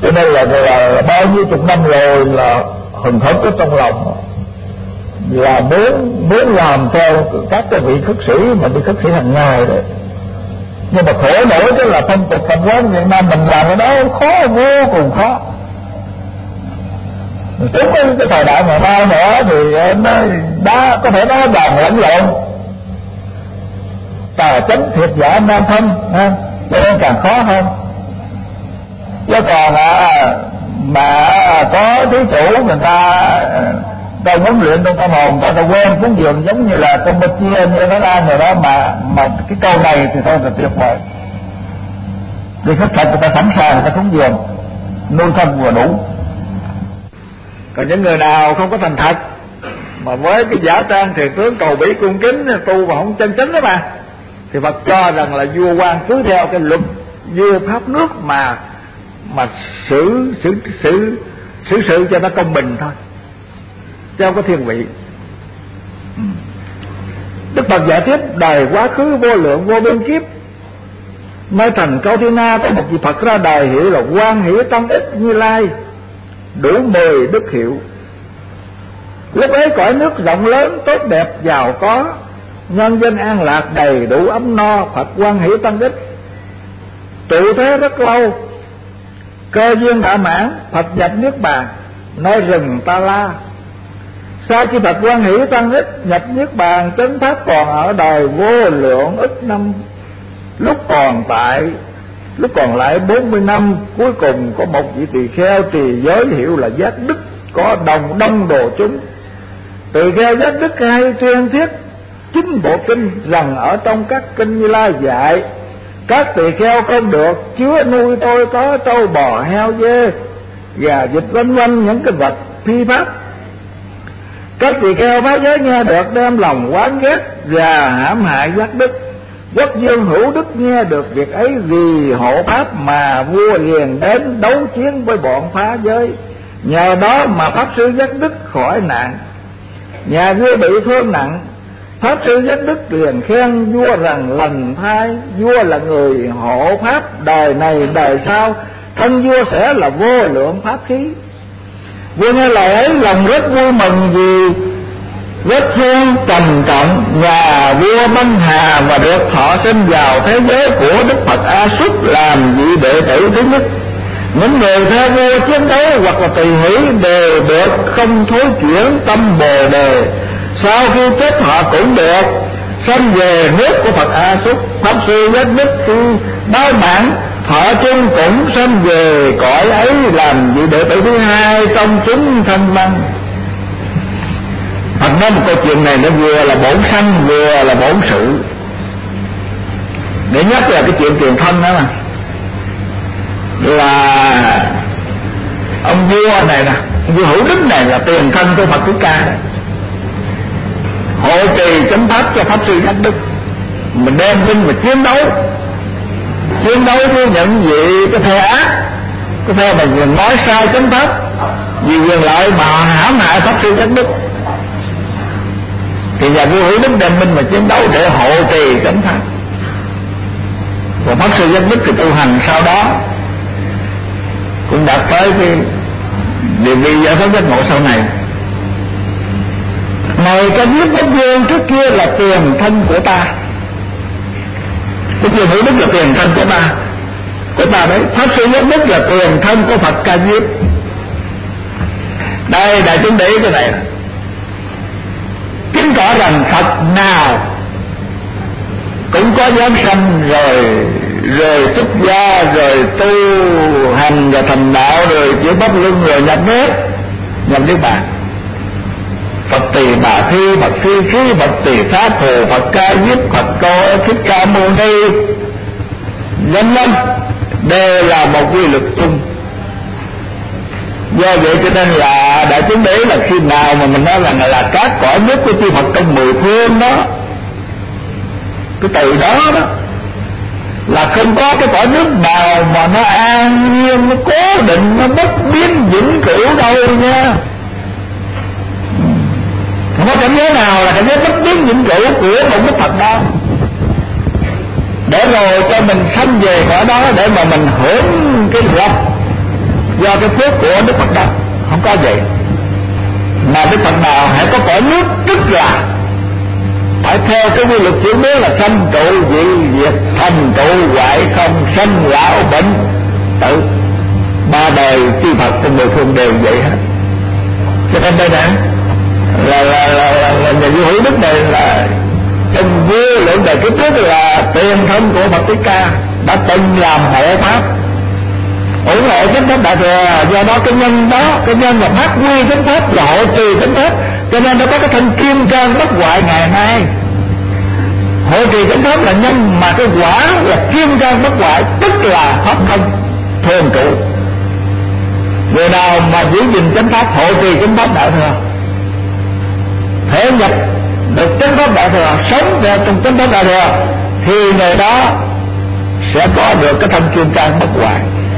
Cho nên là bao nhiêu chục năm rồi là hừng hực ở trong lòng, là muốn làm theo các cái vị khất sĩ mà đi khất sĩ hàng ngày đấy. Nhưng mà khổ nổi đó là phong tục tập quán Việt Nam mình làm cái đó khó, vô cùng khó. Đúng cái thời đại mà bao nữa thì nó đã có thể nói đoàn lẫn lộn, tà chánh thiệt giả nam thân ha, cho nên càng khó hơn. Chứ còn mà có thí chủ người ta huấn luyện trong tâm hồn, ta quen cúng dường giống như là Campuchia như Thái Lan rồi đó, mà cái câu này thì thôi là tuyệt vời. Vì khất thực người ta sẵn sàng, người ta cúng dường nuôi thân vừa đủ. Còn những người nào không có thành thật mà với cái giả trang thiệt tướng cầu bỉ cung kính tu mà không chân chính đó mà, thì Phật cho rằng là vua quan cứ theo cái luật vua pháp nước mà xử sự cho nó công bình thôi, chứ không có thiên vị. Đức Phật giải thích đời quá khứ vô lượng vô biên kiếp, nơi thành Câu Thiên Na có một vị Phật ra đời hiệu là Quan Hỷ Tăng Ích Như Lai, đủ 10 đức hiệu. Lúc ấy cõi nước rộng lớn tốt đẹp giàu có, nhân dân an lạc đầy đủ ấm no. Phật Quan Hỷ Tăng Ích trụ thế rất lâu, cơ duyên đã mãn, Phật nhập niết bàn nơi rừng Ta La. Sau khi Phật Quan Hỷ Tăng Ích nhập niết bàn, chánh pháp còn ở đời vô lượng ức năm. Lúc còn lại 40 năm, cuối cùng có một vị tỳ kheo trì giới hiệu là Giác Đức, có đồng đông đồ chúng. Tỳ kheo Giác Đức hay tuyên thuyết 9 bộ kinh, rằng ở trong các kinh Như Lai dạy các tỳ kheo không được chứa nuôi tôi có trâu bò heo dê gà vịt vân vân những cái vật phi pháp. Các tỳ kheo phá giới nghe được đem lòng oán ghét và hãm hại Giác Đức. Quốc vương Hữu Đức nghe được việc ấy, vì hộ pháp mà vua liền đến đấu chiến với bọn phá giới. Nhờ đó mà pháp sư Giác Đức khỏi nạn. Nhà vua bị thương nặng, pháp sư Giác Đức liền khen vua rằng lành thay, vua là người hộ pháp đời này đời sau, thân vua sẽ là vô lượng pháp khí. Vua nghe lời ấy lòng rất vui mừng, vì vết thương trầm trọng, nhà vua băng hà và được thọ sinh vào thế giới của Đức Phật A Xuất làm vị đệ tử thứ nhất. Những người theo vua chiến đấu hoặc là tùy hỷ đều được không thối chuyển tâm Bồ Đề, sau khi chết họ cũng được sanh về nước của Phật A Xuất. Pháp sư Giác Đức khi đáo bản thọ chung cũng sanh về cõi ấy làm vị đệ tử thứ hai trong chúng thanh văn. Phật nói một câu chuyện này nó vừa là bổn sanh vừa là bổn sự, để nhắc là cái chuyện tiền thân đó mà. Là ông vua này nè, vua Hữu Đức này là tiền thân của Phật Thích Ca này, hộ trì chánh pháp cho pháp sư Giác Đức. Mình đem binh mà chiến đấu với những vị cái phe ác, cái phe mà nói sai chánh pháp vì quyền lợi mà hãm hại pháp sư Giác Đức, thì nhà vua Hữu Đức đem binh mà chiến đấu để hộ trì chánh pháp. Và pháp sư Giác Đức thì tu hành sau đó cũng đạt tới cái địa vị giải thoát giác ngộ sau này. Này cái biết Quốc vương trước kia là tiền thân của ta, Quốc vương Hữu Đức là tiền thân của ta đấy. Pháp sư Giác Đức là tiền thân của Phật Ca Diếp. Đây đại chúng để ý cái này, chứng tỏ rằng Phật nào cũng có giáng sanh rồi xuất gia, rồi tu hành, rồi thành đạo, rồi chữa pháp luân, rồi nhập niết bàn. Phật Tỳ Bà Thi, Phật Phi Khí, Phật Tỳ Xá Phù, Phật Ca Diếp, Phật Cô Thích Ca Mâu Ni, vân vân, đều là một quy luật chung. Do vậy cho nên là đại chúng đấy là khi nào mà mình nói rằng là các cõi nước của chư Phật trong 10 phương đó, cái từ đó là không có cái cõi nước nào mà nó an nhiên, nó cố định, nó bất biến vĩnh cửu đâu nha. Không có cảnh giới nào là cảnh giới bất biến vĩnh cửu của một Đức Phật đó, để rồi cho mình sanh về cõi đó để mà mình hưởng cái lộc do cái phước của Đức Phật đó, không có vậy. Mà Đức Phật nào hãy có cõi nước tức là phải theo cái quy luật chuyển biến là sanh trụ dị diệt, thành trụ hoại không, sanh lão bệnh tử, ba đời chư Phật trong mười phương đều vậy hết. Cho nên đây nè là nhà vua Hữu Đức này là trong vô lượng đời kiếp trước là tiền thân của Phật Thích Ca đã từng làm hộ pháp ủng hộ chánh pháp Đại Thừa. Do đó cái nhân đó, cái nhân là phát huy chánh pháp là hộ trì chánh pháp, cho nên nó có cái thân kim cang bất hoại ngày nay. Hộ trì chánh pháp là nhân, mà cái quả là kim cang bất hoại, tức là pháp thân thường trụ. Người nào mà giữ gìn chánh pháp, hộ trì chánh pháp Đại Thừa, thể nhập được chánh pháp Đại Thừa, sống theo trong chánh pháp Đại Thừa, thì người đó sẽ có được cái thân kim cang bất hoại.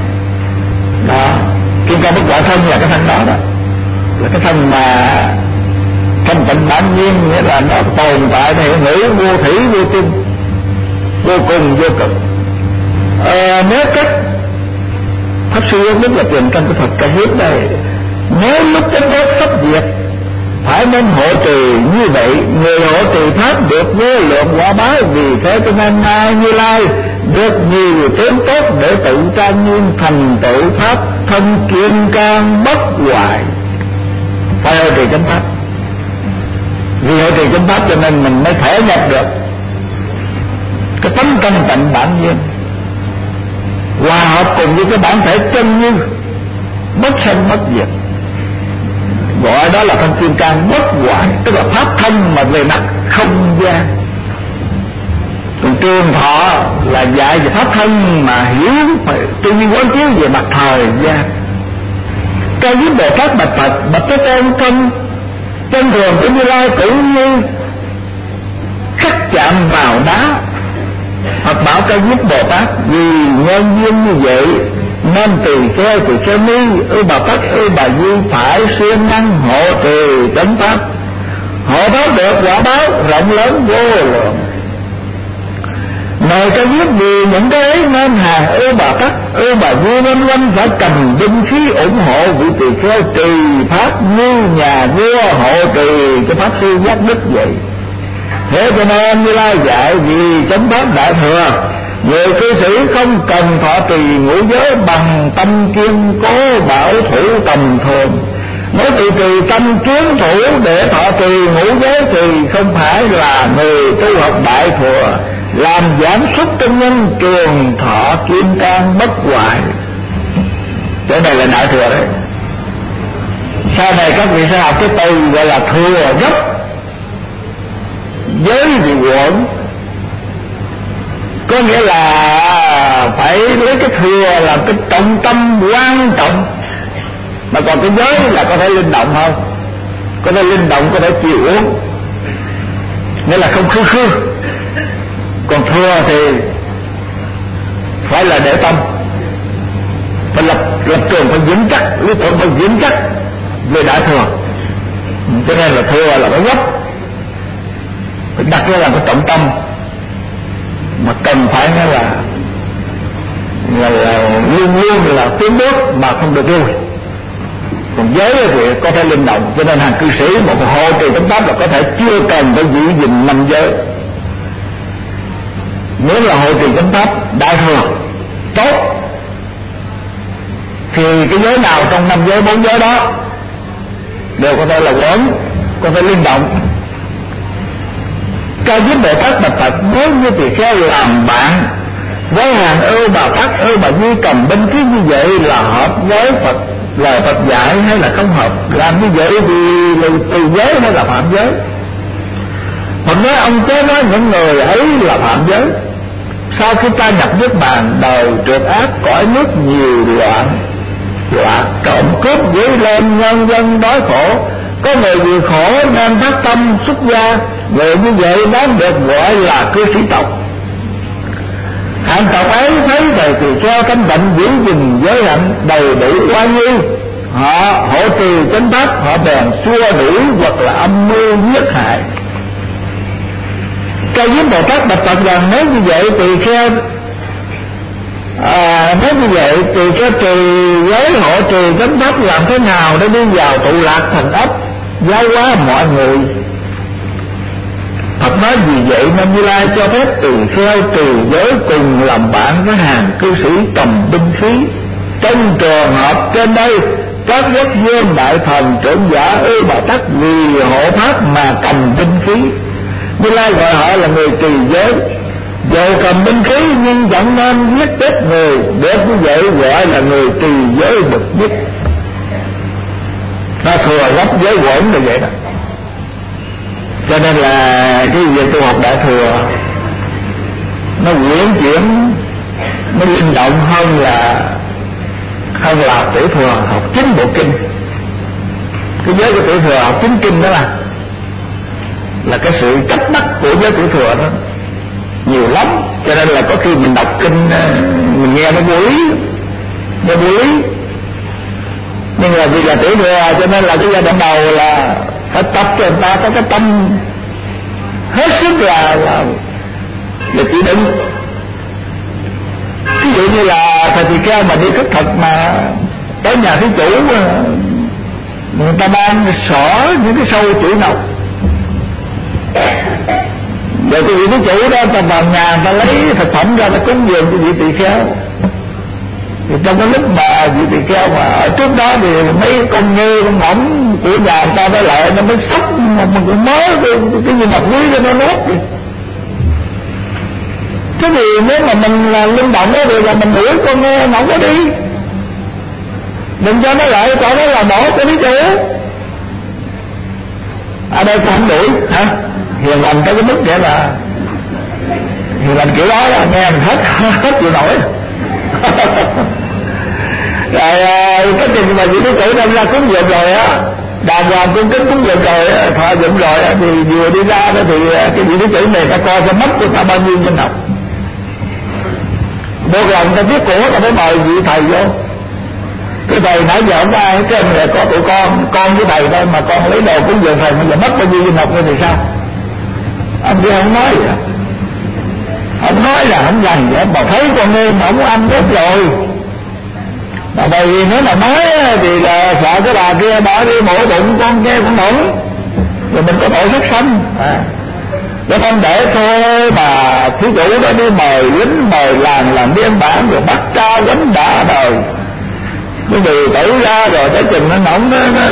Đó, kim cang bất hoại thân là cái thân đó, là cái thân mà thanh tịnh bản nhiên, nghĩa là nó tồn tại theo ngữ vô thủy vô chung, vô cùng vô cực. Nếu cách pháp sư rất là truyền trong cái Phật Ca Diếp đây, nếu lúc chánh pháp sắp diệt phải nên hộ trì như vậy, người hộ trì pháp được vô lượng quả báo, vì thế cho nên nay Như Lai được nhiều tướng tốt để tự trang nghiêm thành tựu pháp thân kim cang bất hoại. Phải hộ trì chánh pháp, vì hộ trì chánh pháp cho nên mình mới thể nhập được cái tánh thanh tịnh bản nhiên, hòa hợp cùng với cái bản thể chân như bất sanh bất diệt, gọi đó là thân kim cang bất hoại, tức là pháp thân mà về mặt không gian. Còn Trường Thọ là dạy về pháp thân mà hiểu phải tự nhiên quán chiếu về mặt thời gian. Ca Diếp Bồ Tát bạch Phật: bạch Thế Tôn, thân chân thường của Như Lai cũng như khắc chạm vào đá. Phật bảo Ca Diếp Bồ Tát: vì nhân duyên như vậy nên tỳ kheo ni Bà Tát Bà Di phải siêng năng hộ trì chánh pháp, hộ pháp được quả báo rộng lớn vô lượng. Này Ca Diếp, vì những cái ấy nên hàng Bà Tát Bà Di vân vân phải cầm binh khí ủng hộ vị tỳ kheo trì pháp như nhà vua hộ trì cái pháp sư giác đức vậy. Thế cho nên Như Lai dạy vì chánh pháp Đại Thừa, người cư sĩ không cần thọ trì ngũ giới bằng tâm kiên cố bảo thủ tầm thường. Nếu tỳ trì tâm kiến thủ để thọ trì ngũ giới thì không phải là người tu học Đại Thừa, làm giảm sút trong nhân trường thọ kim cang bất hoại. Chỗ này là Đại Thừa đấy. Sau này các vị sẽ học cái từ gọi là thừa gấp giới vì quẩn, có nghĩa là phải lấy cái thừa làm cái trọng tâm quan trọng, mà còn cái giới là có thể linh động không, có thể linh động, có thể chịu uống, nghĩa là không khư khư. Còn thừa thì phải là để tâm, phải lập trường, phải vững chắc, lý tưởng phải vững chắc về Đại Thừa. Cho nên là thừa là phải gấp, phải đặt nó làm cái trọng tâm, mà cần phải là luôn luôn là tiến bước mà không được lui. Còn giới thì có thể linh động, cho nên hàng cư sĩ một hộ trì chánh pháp là có thể chưa cần phải giữ gìn 5 giới. Nếu là hộ trì chánh pháp Đại Thừa tốt thì cái giới nào trong 5 giới 4 giới đó đều có thể là quẩn, có thể linh động. Ca Diếp Bồ Tát bạch Phật: nếu như tỳ kheo làm bạn với hàng Bà Tát Bà Di cầm binh khí như vậy là hợp với Phật lời Phật dạy hay là không hợp? Làm như vậy thì từ giới hay là phạm giới? Phật nói: ông chớ nói những người ấy là phạm giới. Sau khi ta nhập Niết Bàn, đời trượt ác, cõi nước nhiều loạn, trộm cướp dữ lên, nhân dân đói khổ. Có người vì khổ nên phát tâm xuất gia, người như vậy đáng được gọi là cư sĩ tộc. Hạng tộc ấy thấy đời tỳ kheo thanh tịnh giữ gìn giới hạnh đầy đủ oai nghi, họ hộ trì chánh pháp, họ bèn xua đuổi hoặc là âm mưu giết hại. Ca Diếp Bồ Tát bạch Phật rằng: nếu như vậy tỳ kheo Nói như vậy thì cái trì giới hộ trì chánh pháp làm thế nào để đi vào tụ lạc thành ấp giáo hóa mọi người? Phật nói vì vậy nên Như Lai cho phép tỳ kheo trì giới cùng làm bạn với hàng cư sĩ cầm binh khí. Trong trường hợp trên đây, các quốc vương đại thần trưởng giả ư bà tắc vì hộ pháp mà cầm binh khí. Như Lai gọi họ là người trì giới. Dù cầm binh khí nhưng chẳng nên giết chết người, để như vậy gọi là người trì giới bậc nhất. Nó thừa gấp giới quẩn là vậy đó. Cho nên là cái việc tu học Đại Thừa nó quyển chuyển, nó linh động hơn là Tiểu Thừa học 9 bộ kinh. Cái giới của Tiểu Thừa học 9 kinh đó là cái sự chấp bắt của giới Tiểu Thừa đó nhiều lắm. Cho nên là có khi mình đọc kinh mình nghe nó vô lý, nhưng mà vì là Tiểu Thừa cho nên là cái giai đoạn đầu là phải tập cho người ta có cái tâm hết sức là chỉ định. Ví dụ như là thầy tỳ kheo mà đi khất thực mà tới nhà thí chủ, người ta đang xỏ những cái sâu chữ nào, rồi cái vị thí chủ đó ta vào nhà ta lấy thực phẩm ra ta cúng dường cho vị tỳ kheo. Thì trong cái lúc mà vị tỳ kheo mà ở trước đó thì mấy con nghê con ngỗng của nhà người ta lại nó mới sắp mà cũng mới cái gì mà quý cho nó nuốt. Thế thì nếu mà mình là linh động đó thì là mình đuổi con nghê ngỗng nó đi, đừng cho nó lại cho nó là bỏ cái thí chủ. Ở đây không đuổi hả? Hiền lành tới cái mức vậy là hiền lành kiểu đó là nghe mình hết chịu nổi. Rồi cái trình mà vị thí chủ đem ra cúng dường rồi á, đàng hoàng cung kính cúng dường rồi, thọ dụng rồi thì vừa đi ra đó thì cái vị thí chủ này ta coi cho mất của ta bao nhiêu nhân học. Một lần ta viết của ta phải mời vị thầy vô. Cái thầy nãy giờ không ai hết trơn, là có tụi con với thầy thôi mà con lấy đồ cúng dường thầy mà giờ mất bao nhiêu nhân học nữa thì sao? Ông kia không nói vậy. Ông nói là không dành vậy, mà thấy con nghe mà ông ăn hết rồi. Mà bởi vì nếu mà nói thì là sợ cái bà kia bỏ đi mổ bụng con nghe cũng nổi, rồi mình có tội sát sanh. Cho nên để thôi mà thí chủ đó đi mời lính mời làng làm biên bản rồi bắt tra quánh đã đời. Cái người tử ra rồi tới chừng nó nóng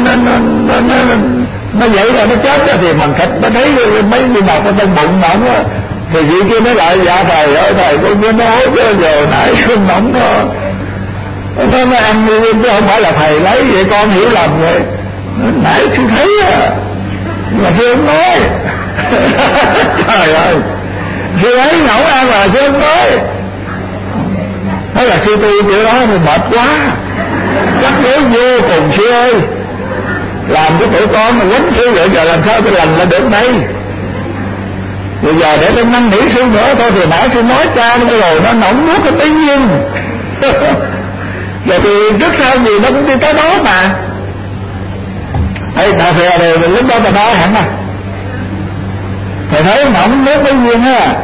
nó dậy ra nó chết ra thì bằng thịt nó thấy mấy viên mọc ở trong bụng nóng á, thì vị kia nói lại dạ thầy ơi thầy con kia nó hối chứ giờ nãy không nóng nó ăn đi chứ không phải là thầy lấy vậy con hiểu lầm vậy. Nãy sư thấy mà sư không nói. Trời ơi, sư ấy ngẫu ăn là sư không nói. Nói là sư tu kiểu đó thì mệt quá, chắc nhớ vô cùng sư ơi, làm cái tụi con mà quánh sư vậy giờ làm sao tôi lành là được đây. Bây giờ để tôi năn nỉ sư nữa thôi thì nãy sư nói cha nó rồi nó nóng nuốt cái tự nhiên. Rồi thì trước sau gì nó cũng đi tới đó mà. Ê Đại Thừa rồi lúc đó ta nói hẳn à, thầy thấy nóng nuốt tự nhiên á,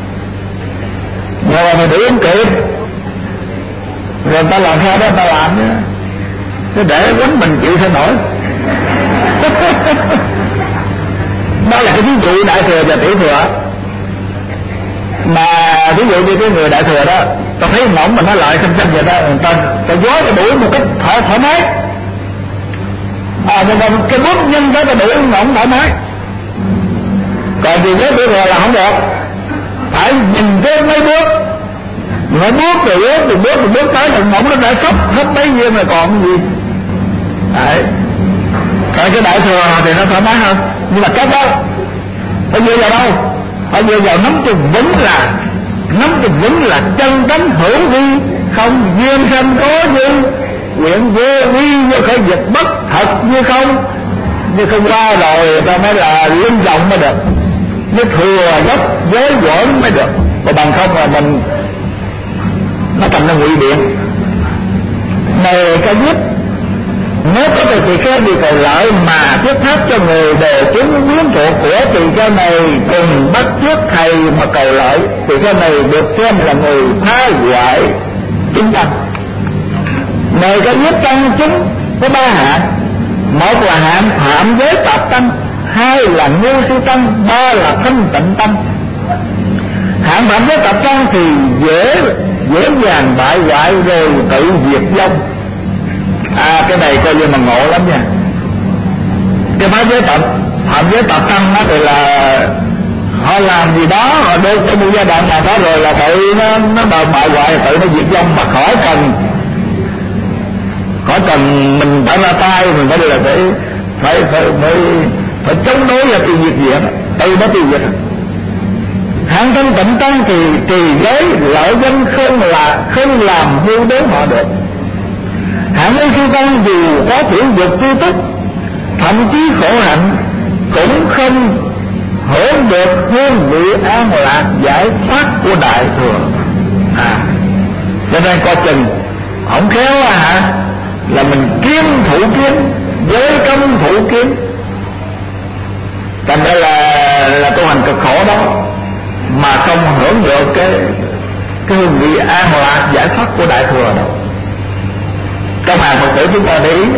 rồi thầy để uống kịp, rồi ta làm sao đó ta làm nữa, cứ để quánh mình chịu sao nổi. Đó là cái ví dụ Đại Thừa và Tiểu Thừa. Mà ví dụ như cái người Đại Thừa đó, ta thấy nóng mà nó lại xăm xăm vậy đó, ta gió ta đuổi một cách thoải mái. Nhưng mà cái bước nhân đó ta đuổi nóng thoải mái. Còn vì cái Tiểu Thừa là không được, phải nhìn tới mấy bước, nó bước rồi bước tới thằng nóng nó đã sốc hết mấy viên rồi còn cái gì. Đấy. Còn cái Đại Thừa thì nó thoải mái hơn, nhưng mà cách đó phải dựa vào đâu? Phải dựa vào nắm chừng vững là chân tánh hữu vi không, duyên sanh có duyên, nguyện vô vi vô khởi vật bất thật như không. Như không qua rồi ta mới là linh vọng mới được, mới thừa gốc giới quẩn mới được. Mà bằng không là mình nó thành ra ngụy biện. Này ca diếp, nếu có thầy tỳ kheo đi cầu lợi mà thuyết pháp cho người đề chúng quyến thuộc của tỳ kheo này cùng bắt chước thầy mà cầu lợi, tỳ kheo này được xem là người phá hoại chứng tăng. Người có nhất tăng chứng có ba hạng: một là hạng phạm giới tạp tăng, hai là ngu si tăng, ba là thanh tịnh tăng. Hạng phạm giới tạp tăng thì dễ dàng bại hoại rồi tự diệt vong. Cái này coi như mà ngộ lắm nha. Cái phạm giới tạp tăng đó thì là họ làm gì đó, họ đưa tới một giai đoạn nào đó rồi là tự nó bại hoại, tự nó diệt vong, mà khỏi cần mình phải ra tay, mình phải là phải chống đối là tiêu diệt gì hết, tự nó tiêu diệt. Hạng thanh tịnh tăng thì trì giới lợi danh không làm hư đến họ được. Hạng ngu si tăng dù có thiểu dục tri túc, thậm chí khổ hạnh cũng không hưởng được hương vị an lạc giải thoát của đại thừa. Cho nên coi chừng ổng khéo là mình kiếm thủ kiếm, giới cấm thủ kiếm, thành ra là tu hành cực khổ đó, mà không hưởng được cái hương vị an lạc giải thoát của đại thừa đâu. Các hàng Phật tử chúng ta để ý,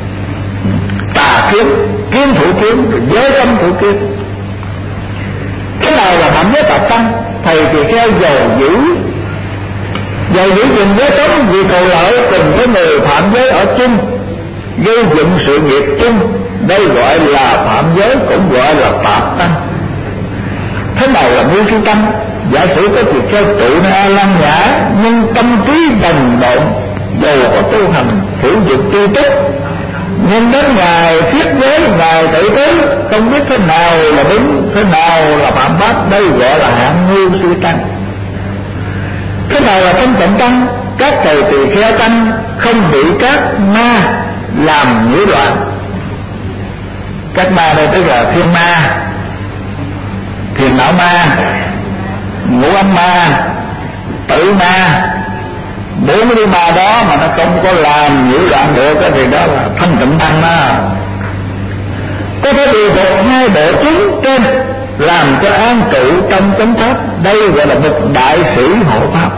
tà kiếm, kiếm thủ kiếm, giới cấm thủ kiếm. Cái nào là phạm giới tạp tăng? Thầy thì theo dầu dữ trình giới cấm vì cầu lợi cùng với người phạm giới ở chung, gây dựng sự nghiệp chung, đây gọi là phạm giới, cũng gọi là tạp tăng. Thế nào là ngu si tăng? Giả sử có việc theo trụ A Lan Nhã, nhưng tâm trí đồng động, dầu có tu hành sử dụng tri túc, nhưng đến ngày thiết giới, ngày tự tế, không biết thế nào là đúng, thế nào là phạm pháp, đây gọi là hạng ngu si tăng. Thế nào là thanh tịnh tăng? Các thầy tỳ kheo tăng không bị các ma làm nhiễu loạn. Các ma đây tức là thiên ma, thiền não ma, ngũ âm ma, tử ma. Bốn cái ma đó mà nó không có làm nhiễu loạn được thì đó là thanh tịnh tăng đó. Có thể điều phục hai bộ chúng trên, làm cho an trụ trong chánh pháp, đây gọi là một đại sĩ hộ pháp.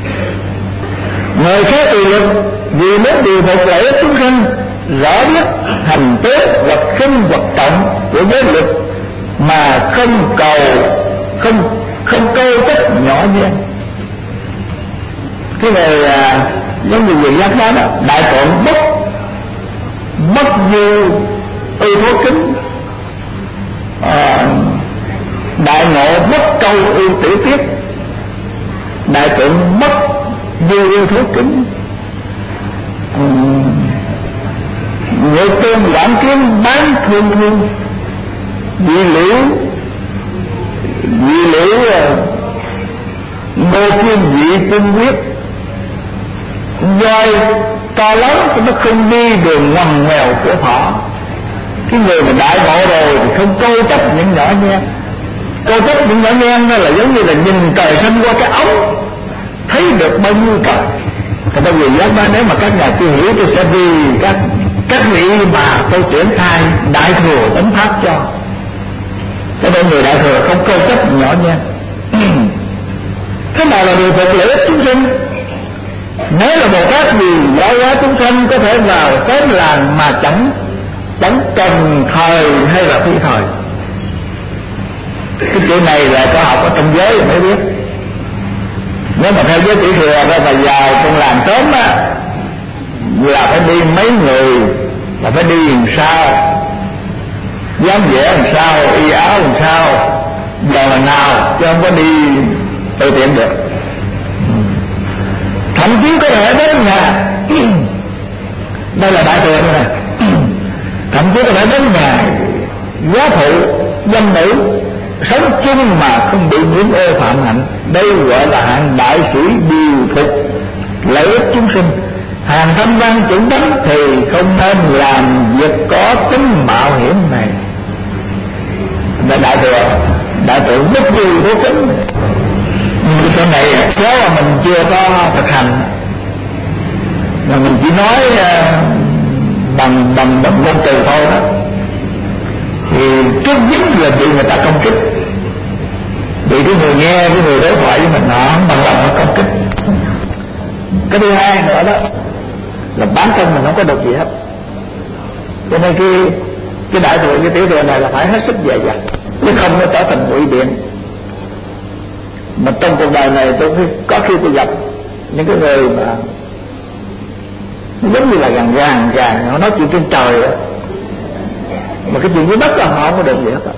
Người khác tùy lực vì muốn điều phục lợi ích chúng sinh, rõ biết hành tốt hoặc khinh hoặc trọng của giới lực, mà không câu trách nhỏ nhen. Cái người giống như người giác đó, đại tụng mất như ưu thố kính, đại ngộ mất câu ưu tiểu tiết, đại tụng mất như ưu thố kính. Người tương lãng kiến bán thương thương, vì liễu ngô thiên vị tinh quyết, voi to lớn nó không đi đường ngoằn ngoèo của họ. Cái người mà đại ngộ rồi thì không câu chấp những nhỏ nhen. Câu chấp những nhỏ nhen đó là giống như là nhìn trời xanh qua cái ống, thấy được bao nhiêu trời. Thì bây giờ giác đó, nếu mà các nhà chưa hiểu, tôi sẽ vì các vị mà tôi triển khai đại thừa tấn pháp cho nên người đại thừa không câu chấp nhỏ nhen. Thế nào là điều phục lợi ích chúng sinh? Nếu là Bồ Tát gì giáo hóa chúng sanh có thể vào tóm làng mà chẳng cần thời hay là phi thời. Cái chuyện này là có học ở trong giới mới biết. Nếu mà theo giới tiểu thừa ra mà vào trong làng sớm á, là phải đi mấy người, là phải đi làm sao, dáng vẻ làm sao, y áo làm sao, giờ nào, chứ không có đi tự tiện được. Thậm chí có thể đến nhà đây là đại thừa này, thậm chí có thể đến nhà giá phụ dân nữ sống chung mà không bị nhiễm ô phạm hạnh, đây gọi là hạng đại sĩ điều phục lợi ích chúng sinh. Hàng thanh văn chuẩn đấng thì không nên làm việc có tính mạo hiểm này. Đại thừa bất kỳ vô tính. Cái này nếu mà mình chưa có thực hành, mà mình chỉ nói bằng ngôn từ thôi đó, thì trước nhất là bị người ta công kích, bị cái người nghe, cái người đối thoại với mình nó bằng lòng nó công kích. Cái thứ hai nữa đó là bản thân mình không có được gì hết, cho nên cái đại thừa, cái tiểu thừa này là phải hết sức dè dặt, chứ không nó trở thành ngụy biện. Mà trong cuộc đời này tôi có khi tôi gặp những cái người mà giống như là gàn họ nói chuyện trên trời đó, mà cái chuyện dưới đất là họ không có được gì hết đó.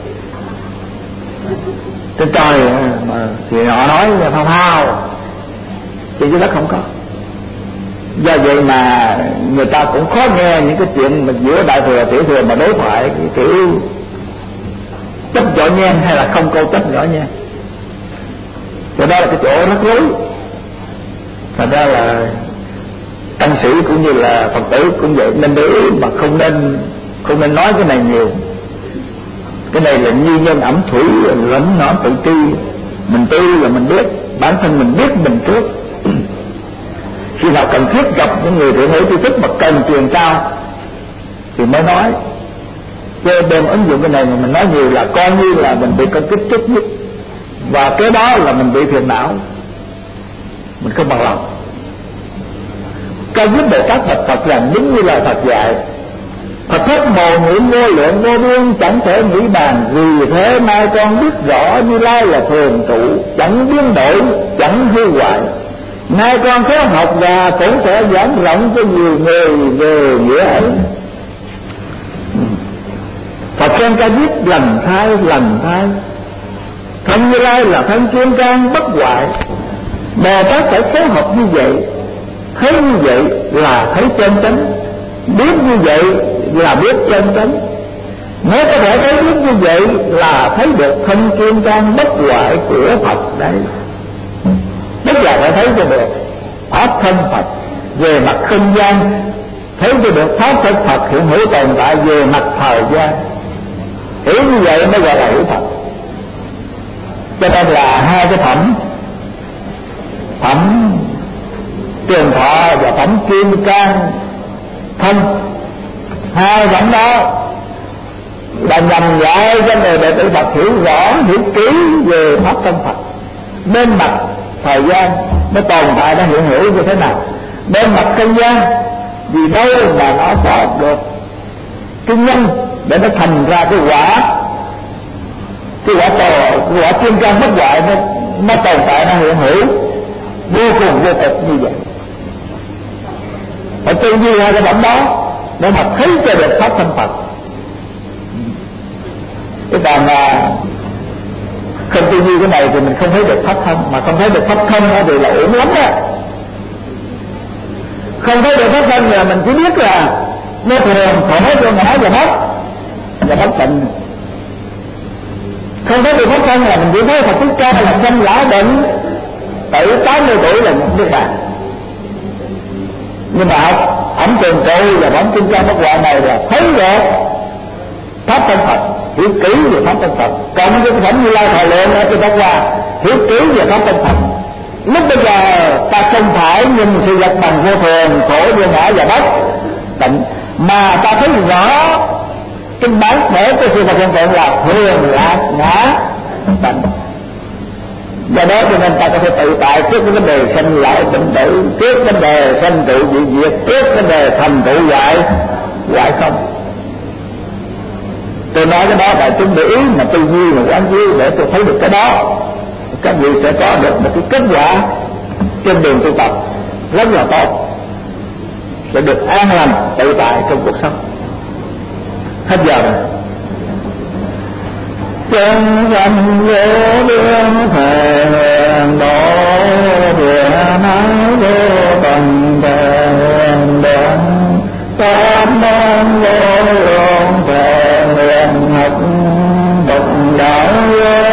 Trên trời mà thì họ nói là thao chuyện dưới đất không có. Do vậy mà người ta cũng khó nghe những cái chuyện mà giữa đại thừa tiểu thừa mà đối thoại cái kiểu chấp nhỏ nhen hay là không câu chấp nhỏ nhen. Và đó là cái chỗ rắc rối. Thành ra là tăng sĩ cũng như là Phật tử cũng vậy, nên để ý mà không nên nói cái này nhiều. Cái này là như nhân ẩm thủy, lẫn nó tự ti. Mình tư là mình biết, bản thân mình biết mình trước. Khi nào cần thiết gặp những người thượng hữu tri thức mà cần truyền cao thì mới nói. Chứ đem ứng dụng cái này mà mình nói nhiều là coi như là mình bị công kích trước nhất, và cái đó là mình bị phiền não, mình không bằng lòng. Cao giúp Bồ Tát bạch Phật rằng đúng như là Phật dạy: Phật thất mồ nguyện vô lượng vô biên, chẳng thể nghĩ bàn. Vì thế nay con biết rõ Như Lai là thường trụ, chẳng biến đổi, chẳng hư hoại. Nay con có học và cũng sẽ giảng rộng cho nhiều người về nghĩa ấy. Phật khen Ca Diếp lành thay. Thân Như Lai là thân chuyên can bất hoại. Bồ Tát phải phối hợp như vậy. Thấy như vậy là thấy chân chánh, biết như vậy là biết chân chánh. Nếu có thể thấy biết như vậy là thấy được thân chuyên can bất hoại của Phật đấy. Tức là phải thấy cho được pháp thân Phật về mặt không gian, thấy cho được pháp thân Phật hiện hữu tồn tại về mặt thời gian. Hiểu như vậy mới gọi là hiểu Phật. Cho nên là hai cái phẩm trường thọ và phẩm kim cang thân, hai phẩm đó là nhằm dạy cho người đệ tử Phật hiểu rõ, hiểu kỹ về pháp thân Phật. Bên mặt thời gian nó tồn tại, nó hiện hữu như thế nào. Bên mặt không gian vì đâu mà nó có được cái nhân để nó thành ra cái quả kim cang bất hoại, nó tồn tại, nó hiện hữu vô cùng vô tận như vậy. Phải tư duy hai cái phẩm đó để mà thấy cho được pháp thân Phật. Cái còn không tư duy cái này thì mình không thấy được pháp thân, mà không thấy được pháp thân thì là uổng lắm đó. Không thấy được pháp thân là mình chỉ biết là nó thường khổ cho ngã và bất tịnh. Không thấy được pháp thân là mình chỉ thấy Phật Thích Ca là sanh lão bệnh tử 80 tuổi là một đứa bạn. Nhưng mà học ẩm trường trụ và bóng kim cang bất hoại này là thấy được pháp thân Phật, hiểu kỹ về pháp thân Phật. Cộng với cái phẩm Như Lai Thời Lượng ở trên Pháp Hoa, hiểu kỹ về pháp thân Phật. Lúc bây giờ ta không phải nhìn sự vật bằng vô thường, khổ vô ngã và bất tịnh, mà ta thấy rõ cái bản thể của sự vật hiện tượng là thường lạc ngã tịnh. Do đó cho nên ta có thể tự tại trước cái vấn đề sanh lão bệnh tử, trước vấn đề sanh trụ dị diệt, trước vấn đề thành tựu hoại không. Tôi nói cái đó đại chúng để ý mà tư duy mà quán chiếu để tôi thấy được cái đó, các vị sẽ có được một cái kết quả trên đường tu tập rất là tốt, sẽ được an lành tự tại trong cuộc sống. Hết giờ rồi. Chân thành vô biên thể hiện độ địa nói vô tầng thể hiện đoạn tam môn vô lượng thể hiện học độc đạo